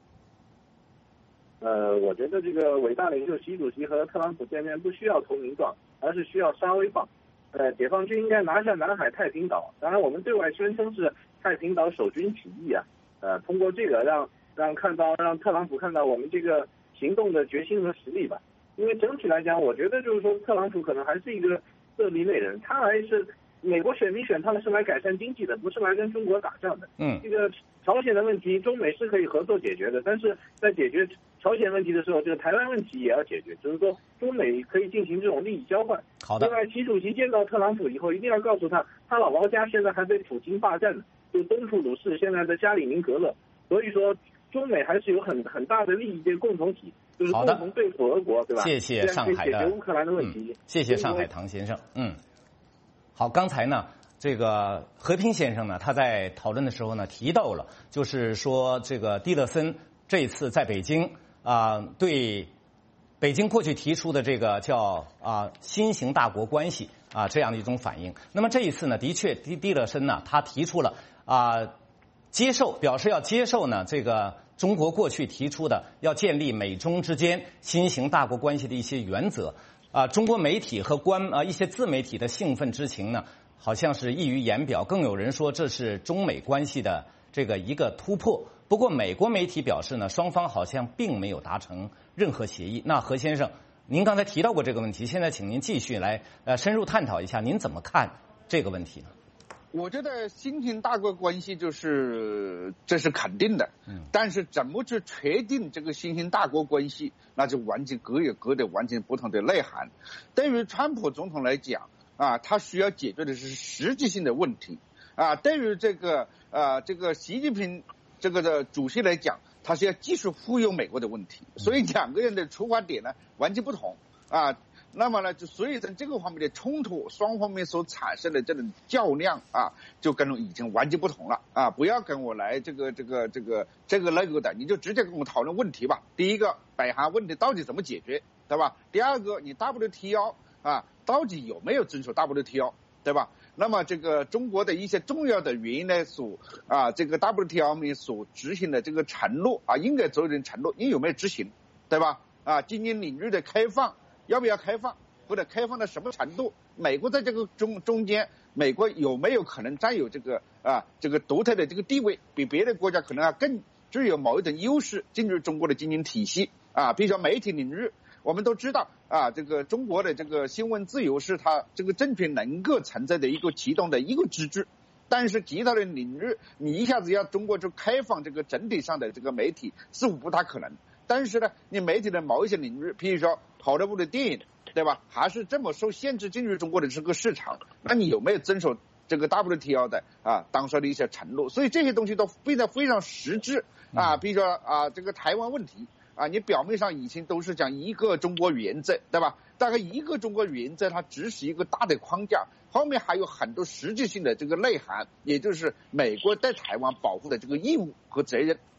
呃，我觉得这个伟大领袖习主席和特朗普见面不需要投名状，而是需要杀威棒。呃，解放军应该拿下南海太平岛。当然，我们对外宣称是太平岛守军起义啊。呃，通过这个让让看到让特朗普看到我们这个行动的决心和实力吧。因为整体来讲，我觉得就是说特朗普可能还是一个特立类人，他还是美国选民选他们是来改善经济的，不是来跟中国打仗的。 嗯， 这个朝鲜的问题，中美是可以合作解决的，但是在解决朝鲜问题的时候，这个台湾问题也要解决，就是说中美可以进行这种利益交换。 好的。 另外，习主席见到特朗普以后，一定要告诉他，他姥姥家现在还被普京霸占呢，就东普鲁士现在的加里宁格勒，所以说中美还是有很很大的利益的共同体，就是共同对付俄国，对吧？ 谢谢上海的解决乌克兰的问题。 嗯、谢谢上海唐先生。嗯，好，刚才呢。这个和平先生呢，他在讨论的时候呢，提到了，就是说这个蒂勒森这一次在北京啊、呃，对北京过去提出的这个叫啊、呃、新型大国关系啊、呃、这样的一种反应。那么这一次呢，的确蒂蒂勒森呢，他提出了啊、呃、接受，表示要接受呢这个中国过去提出的要建立美中之间新型大国关系的一些原则啊、呃。中国媒体和官啊、呃、一些自媒体的兴奋之情呢。好像是溢于言表，更有人说这是中美关系的这个一个突破。不过美国媒体表示呢，双方好像并没有达成任何协议。那何先生，您刚才提到过这个问题，现在请您继续来呃深入探讨一下，您怎么看这个问题呢？ 我觉得新型大国关系就是这是肯定的，嗯，但是怎么去确定这个新型大国关系，那就完全各有各的完全不同的内涵。对于川普总统来讲。啊，他需要解决的是实际性的问题啊。对于这个呃这个习近平这个的主席来讲，他是要继续忽悠美国的问题，所以两个人的出发点呢完全不同啊。那么呢，就所以在这个方面的冲突，双方面所产生的这种较量啊，就跟已经完全不同了啊！不要跟我来这个这个这个这个那个的，你就直接跟我讨论问题吧。第一个，北韩问题到底怎么解决，对吧？第二个，你 W T O 啊。到底有没有遵守 W T O， 对吧？那么这个中国的一些重要的原因呢，所啊这个 W T O 里面所执行的这个承诺啊，应该做的承诺，你有没有执行，对吧？啊，经济领域的开放要不要开放，或者开放到什么程度？美国在这个中中间，美国有没有可能占有这个啊这个独特的这个地位，比别的国家可能要更具有某一种优势进入中国的经济体系啊？比如说媒体领域。我们都知道啊，这个中国的这个新闻自由是它这个政权能够存在的一个其中的一个支柱，但是其他的领域，你一下子要中国就开放这个整体上的这个媒体，似乎不大可能。但是呢，你媒体的某一些领域，譬如说好莱坞的电影，对吧？还是这么受限制进入中国的这个市场，那你有没有遵守这个 W T O 的啊当时的一些承诺？所以这些东西都非常非常实质啊，比如说啊这个台湾问题。啊，你表面上以前都是讲一个中国原则，对吧？大概一个中国原则，它只是一个大的框架，后面还有很多实质性的这个内涵，也就是美国对台湾保护的这个义务和责任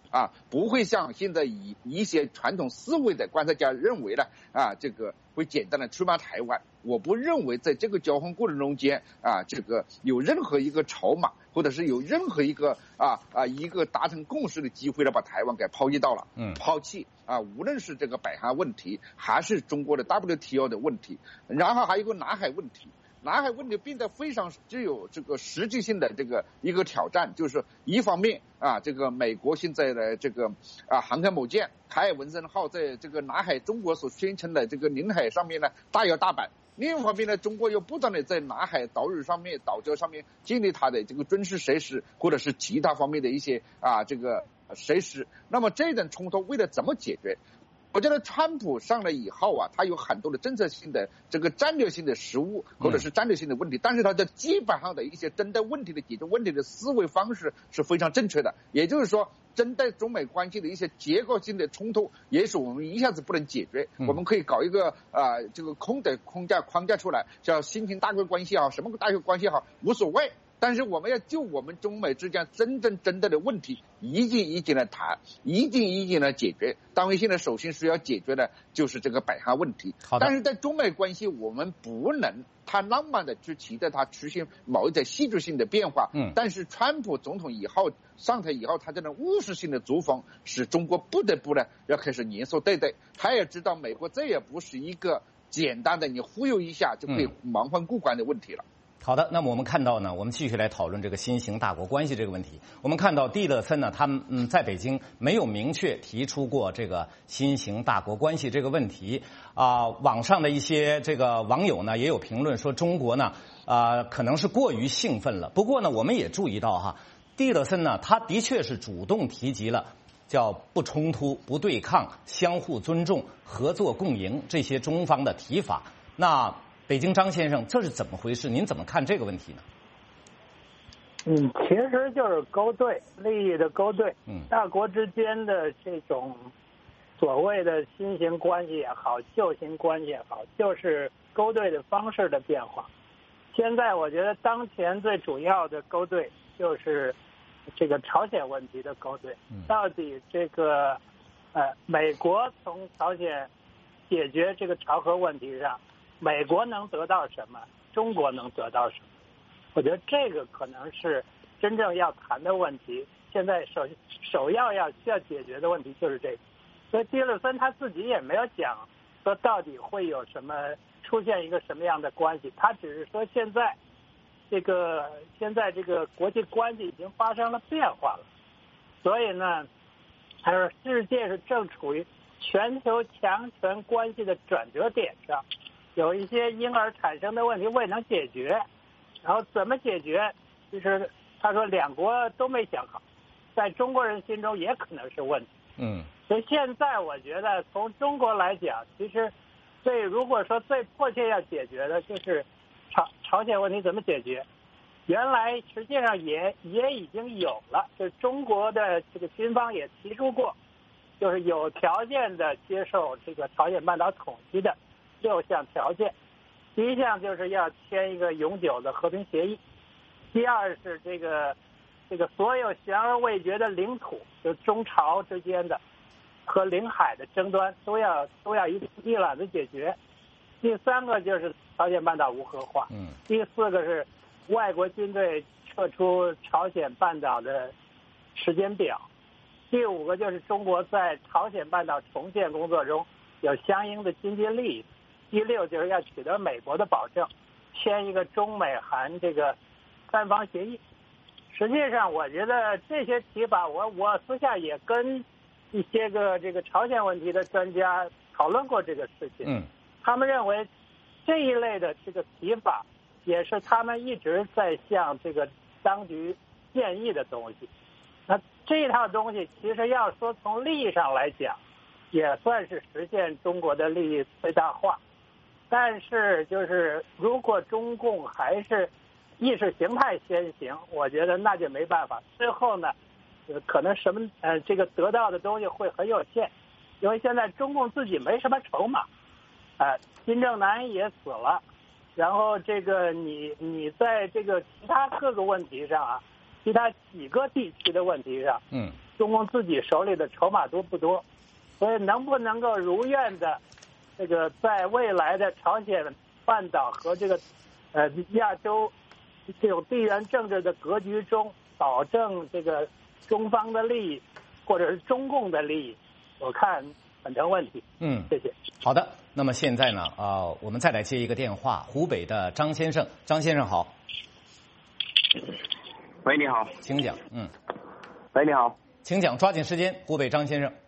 啊，不会像现在以一些传统思维的观察家认为呢，啊，这个会简单的出卖台湾。我不认为在这个交换过程中间啊，这个有任何一个筹码，或者是有任何一个啊啊一个达成共识的机会呢，把台湾给抛弃到了，嗯，抛弃啊，无论是这个北韩问题，还是中国的 W T O 的问题，然后还有一个南海问题。南海问题变得非常具有这个实际性的这个一个挑战，就是一方面啊，这个美国现在的这个啊航空母舰凯尔文森号在这个南海中国所宣称的这个领海上面呢大摇大摆，另一方面呢，中国又不断的在南海岛屿上面、岛礁上面建立它的这个军事设施，或者是其他方面的一些啊这个设施。那么这种冲突为了怎么解决？我觉得川普上来以后啊，他有很多的政策性的这个战略性的失误，或者是战略性的问题，但是他的基本上的一些针对问题的解决问题的思维方式是非常正确的。也就是说，针对中美关系的一些结构性的冲突，也许我们一下子不能解决，我们可以搞一个啊、呃、这个空的框架框架出来，叫新型大国关系也好，什么大国关系也好，无所谓。但是我们要就我们中美之间真正针对的问题，一件一件的谈，一件一件的解决。当然，现在首先需要解决的就是这个北韩问题。 好的。 但是在中美关系，我们不能太浪漫的去期待它出现某一点戏剧性的变化。嗯。但是川普总统以后上台以后，他这种务实性的作风，使中国不得不呢要开始严肃对待。他也知道美国这也不是一个简单的你忽悠一下就可以蒙混过关的问题了。 好的，那么我们看到呢，我们继续来讨论这个新型大国关系这个问题。我们看到蒂勒森呢，他们嗯在北京没有明确提出过这个新型大国关系这个问题啊、呃。网上的一些这个网友呢也有评论说，中国呢啊、呃、可能是过于兴奋了。不过呢，我们也注意到哈，蒂勒森呢他的确是主动提及了叫不冲突、不对抗、相互尊重、合作共赢这些中方的提法。那北京张先生，这是怎么回事？您怎么看这个问题呢？ 嗯，其实就是勾兑，利益的勾兑。嗯，大国之间的这种所谓的新型关系也好，旧型关系也好，就是勾兑的方式的变化。现在我觉得当前最主要的勾兑就是这个朝鲜问题的勾兑。嗯，到底这个呃，美国从朝鲜解决这个朝核问题上，美国能得到什么？中国能得到什么？我觉得这个可能是真正要谈的问题。现在首首要要需要解决的问题就是这个。所以蒂勒森他自己也没有讲说到底会有什么出现一个什么样的关系，他只是说现在这个现在这个国际关系已经发生了变化了，所以呢，他说世界是正处于全球强权关系的转折点上。有一些因而产生的问题未能解决，然后怎么解决？就是他说两国都没想好，在中国人心中也可能是问题。嗯，所以现在我觉得从中国来讲，其实最如果说最迫切要解决的就是朝朝鲜问题怎么解决。原来实际上也也已经有了，就是中国的这个军方也提出过，就是有条件的接受这个朝鲜半岛统一的六项条件。第一项就是要签一个永久的和平协议，第二是这个这个所有悬而未决的领土，就中朝之间的和领海的争端都要都要一一揽子解决。第三个就是朝鲜半岛无核化，嗯，第四个是外国军队撤出朝鲜半岛的时间表，第五个就是中国在朝鲜半岛重建工作中有相应的经济利益。第六就是要取得美国的保证，签一个中美韩这个三方协议。实际上，我觉得这些提法，我我私下也跟一些个这个朝鲜问题的专家讨论过这个事情。嗯，他们认为这一类的这个提法，也是他们一直在向这个当局建议的东西。那这一套东西，其实要说从利益上来讲，也算是实现中国的利益最大化。但是，就是如果中共还是意识形态先行，我觉得那就没办法。最后呢，呃，可能什么呃，这个得到的东西会很有限，因为现在中共自己没什么筹码，啊、呃，金正男也死了，然后这个你你在这个其他各个问题上啊， 其他几个地区的问题上， 嗯， 中共自己手里的筹码都不多，所以能不能够如愿的，这个在未来的朝鲜半岛和这个呃亚洲这种地缘政治的格局中，保证这个中方的利益或者是中共的利益，我看很成问题。 嗯， 谢谢。 好的，那么现在呢，啊、呃，我们再来接一个电话，湖北的张先生，张先生好。 喂，你好， 请讲。嗯， 喂，你好， 请讲，抓紧时间。湖北张先生。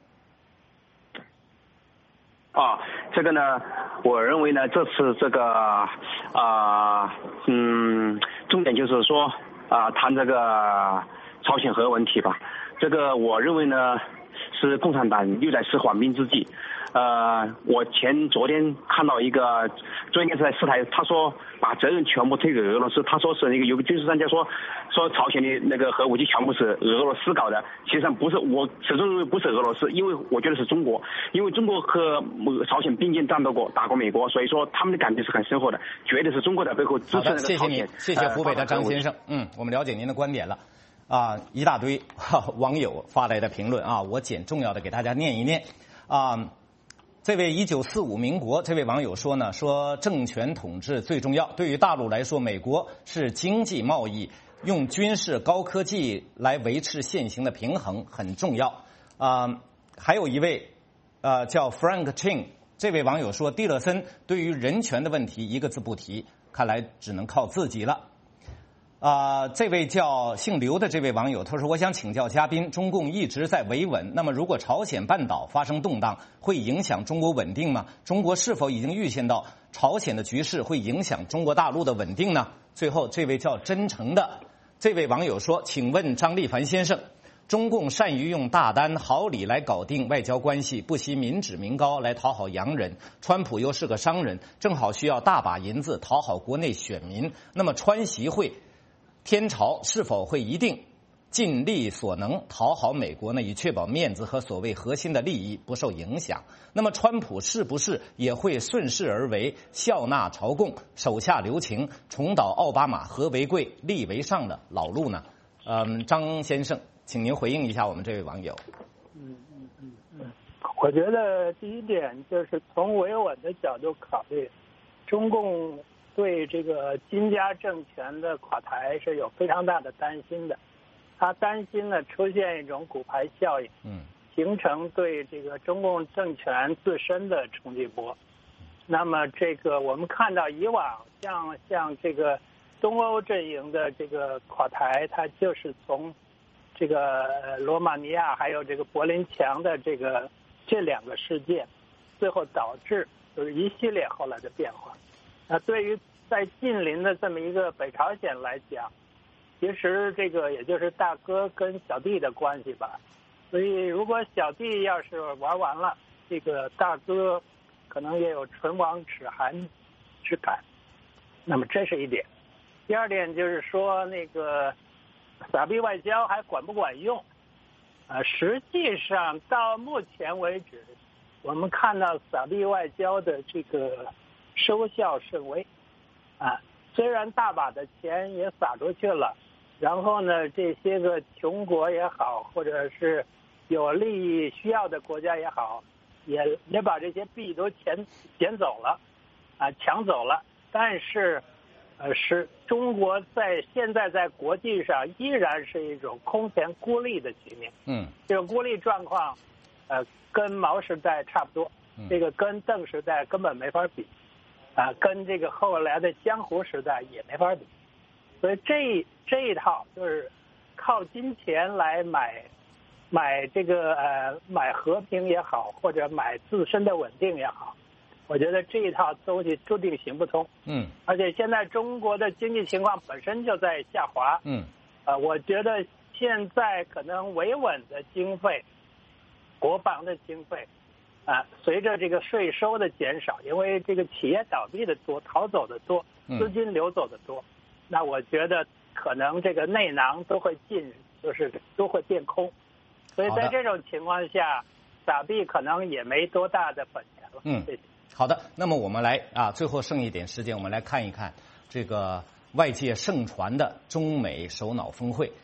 啊，这个呢，我认为呢，这次这个啊、呃，嗯，重点就是说啊、呃，谈这个朝鲜核问题吧。这个我认为呢，是共产党又在使缓兵之计。呃，我前昨天看到一个中央电视台四台，他说把责任全部推给俄罗斯，他说是那个有个军事专家说说朝鲜的那个核武器全部是俄罗斯搞的，其实上不是，我始终认为不是俄罗斯，因为我觉得是中国，因为中国和朝鲜并肩战斗过，打过美国，所以说他们的感情是很深厚的，绝对是中国在背后支持那个朝鲜。 好的，谢谢您，谢谢湖北的张先生。嗯，我们了解您的观点了。啊，一大堆哈网友发来的评论啊，我捡重要的给大家念一念啊。这位一九四五民国这位网友说呢，说政权统治最重要，对于大陆来说，美国是经济贸易，用军事高科技来维持现行的平衡很重要啊、呃。还有一位呃叫 Frank Ching 这位网友说，蒂勒森对于人权的问题一个字不提，看来只能靠自己了。啊、呃，这位叫姓刘的这位网友，他说：“我想请教嘉宾，中共一直在维稳，那么如果朝鲜半岛发生动荡，会影响中国稳定吗？中国是否已经预见到朝鲜的局势会影响中国大陆的稳定呢？”最后，这位叫真诚的这位网友说：“请问张立凡先生，中共善于用大单好礼来搞定外交关系，不惜民脂民膏来讨好洋人。川普又是个商人，正好需要大把银子讨好国内选民。那么川习会天朝是否会一定尽力所能讨好美国呢？以确保面子和所谓核心的利益不受影响。那么川普是不是也会顺势而为，笑纳朝共，手下留情，重蹈奥巴马和为贵，利为上的老路呢？嗯，张先生，请您回应一下我们这位网友。 嗯嗯嗯嗯，我觉得第一点就是从维稳的角度考虑，中共对这个金家政权的垮台是有非常大的担心的，他担心呢出现一种骨牌效应， 嗯， 形成对这个中共政权自身的冲击波。那么这个我们看到以往像像这个东欧阵营的这个垮台，它就是从这个罗马尼亚还有这个柏林墙的这个这两个事件，最后导致就是一系列后来的变化。那对于在近邻的这么一个北朝鲜来讲，其实这个也就是大哥跟小弟的关系吧。所以如果小弟要是玩完了，这个大哥可能也有唇亡齿寒之感。那么这是一点。第二点就是说，那个撒币外交还管不管用？啊，实际上到目前为止，我们看到撒币外交的这个收效甚微，啊，虽然大把的钱也撒出去了，然后呢，这些个穷国也好，或者是有利益需要的国家也好，也也把这些币都捡捡走了，啊，抢走了。但是，呃，是中国在现在在国际上依然是一种空前孤立的局面。 嗯， 这种孤立状况，呃，跟毛时代差不多，这个跟邓时代根本没法比。啊，跟这个后来的江湖时代也没法比，所以这这一套就是靠金钱来买买这个呃买和平也好，或者买自身的稳定也好，我觉得这一套东西注定行不通。 嗯， 而且现在中国的经济情况本身就在下滑。 嗯， 啊、呃，我觉得现在可能维稳的经费、国防的经费。啊，随着这个税收的减少，因为这个企业倒闭的多，逃走的多，资金流走的多，嗯、那我觉得可能这个内囊都会进，就是都会变空，所以在这种情况下，撒币可能也没多大的本钱了。 嗯，好的，那么我们来啊，最后剩一点时间，我们来看一看这个外界盛传的中美首脑峰会。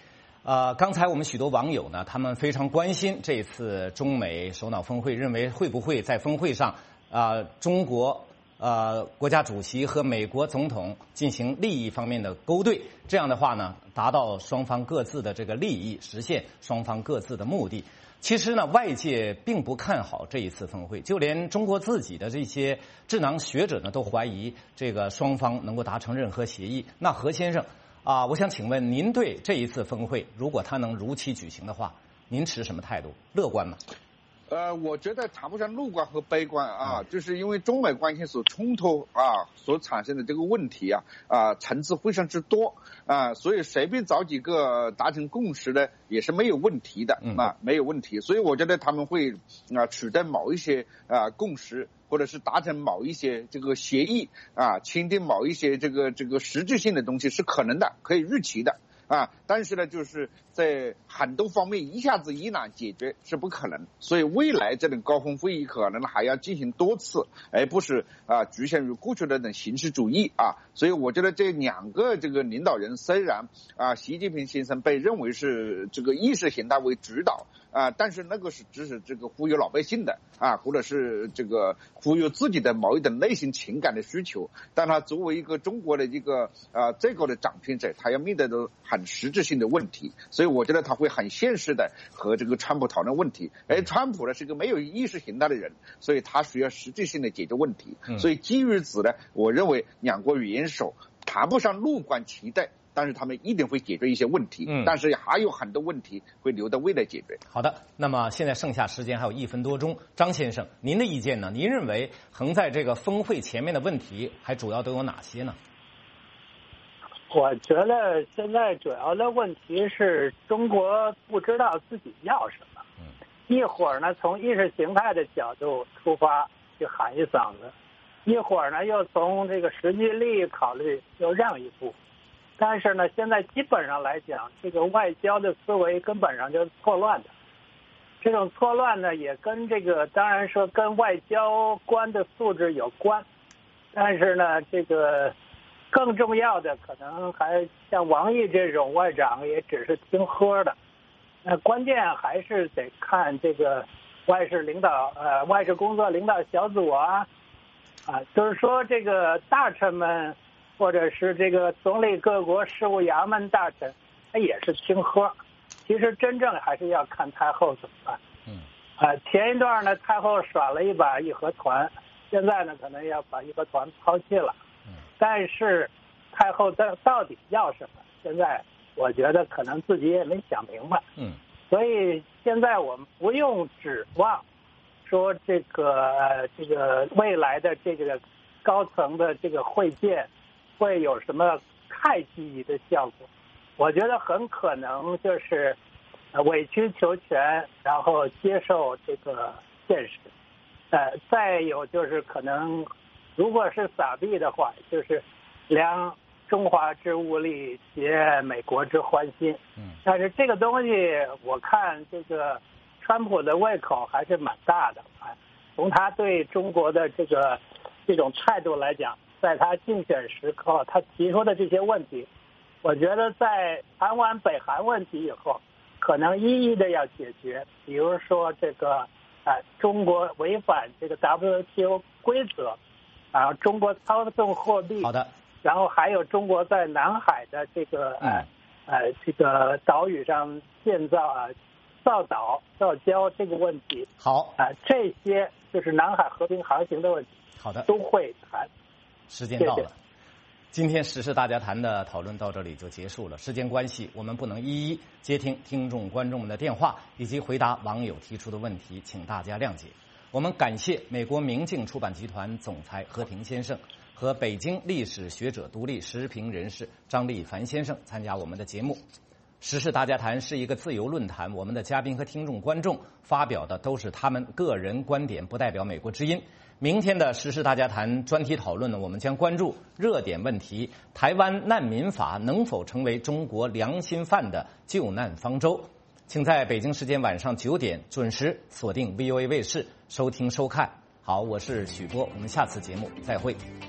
呃，刚才我们许多网友呢，他们非常关心这次中美首脑峰会，认为会不会在峰会上，啊、呃，中国呃国家主席和美国总统进行利益方面的勾兑，这样的话呢，达到双方各自的这个利益，实现双方各自的目的。其实呢，外界并不看好这一次峰会，就连中国自己的这些智囊学者呢，都怀疑这个双方能够达成任何协议。那何先生啊，我想请问您对这一次峰会，如果它能如期举行的话，您持什么态度？乐观吗？ 呃，我觉得谈不上乐观和悲观啊，就是因为中美关系所冲突啊所产生的这个问题啊啊层次非常之多啊，所以随便找几个达成共识呢也是没有问题的啊，没有问题。所以我觉得他们会啊取得某一些啊共识，或者是达成某一些这个协议啊，签订某一些这个这个实质性的东西是可能的，可以预期的。啊，但是呢，就是在很多方面一下子一揽解决是不可能，所以未来这种高峰会议可能还要进行多次，而不是啊局限于过去的那种形式主义啊。所以我觉得这两个这个领导人虽然啊，习近平先生被认为是这个意识形态为指导啊，但是那个是只是这个忽悠老百姓的啊，或者是这个忽悠自己的某一种内心情感的需求。但他作为一个中国的一个啊最高的掌权者，他要面对的很实质性的问题，所以我觉得他会很现实的和这个川普讨论问题。而川普呢是个没有意识形态的人，所以他需要实质性的解决问题。所以基于此呢，我认为两国元首谈不上乐观期待，但是他们一定会解决一些问题，嗯，但是还有很多问题会留到未来解决。 好的，那么现在剩下时间还有一分多钟，张先生，您的意见呢？您认为横在这个峰会前面的问题还主要都有哪些呢？ 我觉得现在主要的问题是中国不知道自己要什么，一会儿呢从意识形态的角度出发去喊一嗓子，一会儿呢又从这个实际利益考虑又让一步。但是呢，现在基本上来讲，这个外交的思维根本上就是错乱的。这种错乱呢，也跟这个当然说跟外交官的素质有关，但是呢，这个更重要的可能还像王毅这种外长也只是听喝的。那关键还是得看这个外事领导呃外事工作领导小组啊啊，就是说这个大臣们。或者是这个总理各国事务衙门大臣，他也是听喝。其实真正还是要看太后怎么办。嗯，啊，前一段呢，太后耍了一把义和团，现在呢，可能要把义和团抛弃了。嗯，但是太后到到底要什么？现在我觉得可能自己也没想明白。嗯，所以现在我们不用指望说这个这个未来的这个高层的这个会见。会有什么太积极的效果？我觉得很可能就是委曲求全，然后接受这个现实。呃，再有就是可能，如果是撒币的话，就是量中华之物力，结美国之欢心。嗯。但是这个东西，我看这个川普的胃口还是蛮大的啊。从他对中国的这个这种态度来讲。在他竞选时刻，他提出的这些问题，我觉得在谈完北韩问题以后，可能一一的要解决。比如说这个，呃，中国违反这个 W T O 规则，啊，中国操纵货币， 好的， 然后还有中国在南海的这个呃、嗯、呃这个岛屿上建造啊造岛造礁这个问题， 好啊、呃，这些就是南海和平航行的问题， 好的， 都会谈。 时间到了，谢谢。今天时事大家谈的讨论到这里就结束了。时间关系，我们不能一一接听听众观众们的电话以及回答网友提出的问题，请大家谅解。我们感谢美国明镜出版集团总裁何庭先生和北京历史学者、独立时评人士张立凡先生参加我们的节目。时事大家谈是一个自由论坛，我们的嘉宾和听众观众发表的都是他们个人观点，不代表美国之音。明天的时事大家谈专题讨论呢，我们将关注热点问题：台湾难民法能否成为中国良心犯的救难方舟？请在北京时间晚上九点准时锁定 V O A 卫视收听收看。好，我是许波，我们下次节目再会。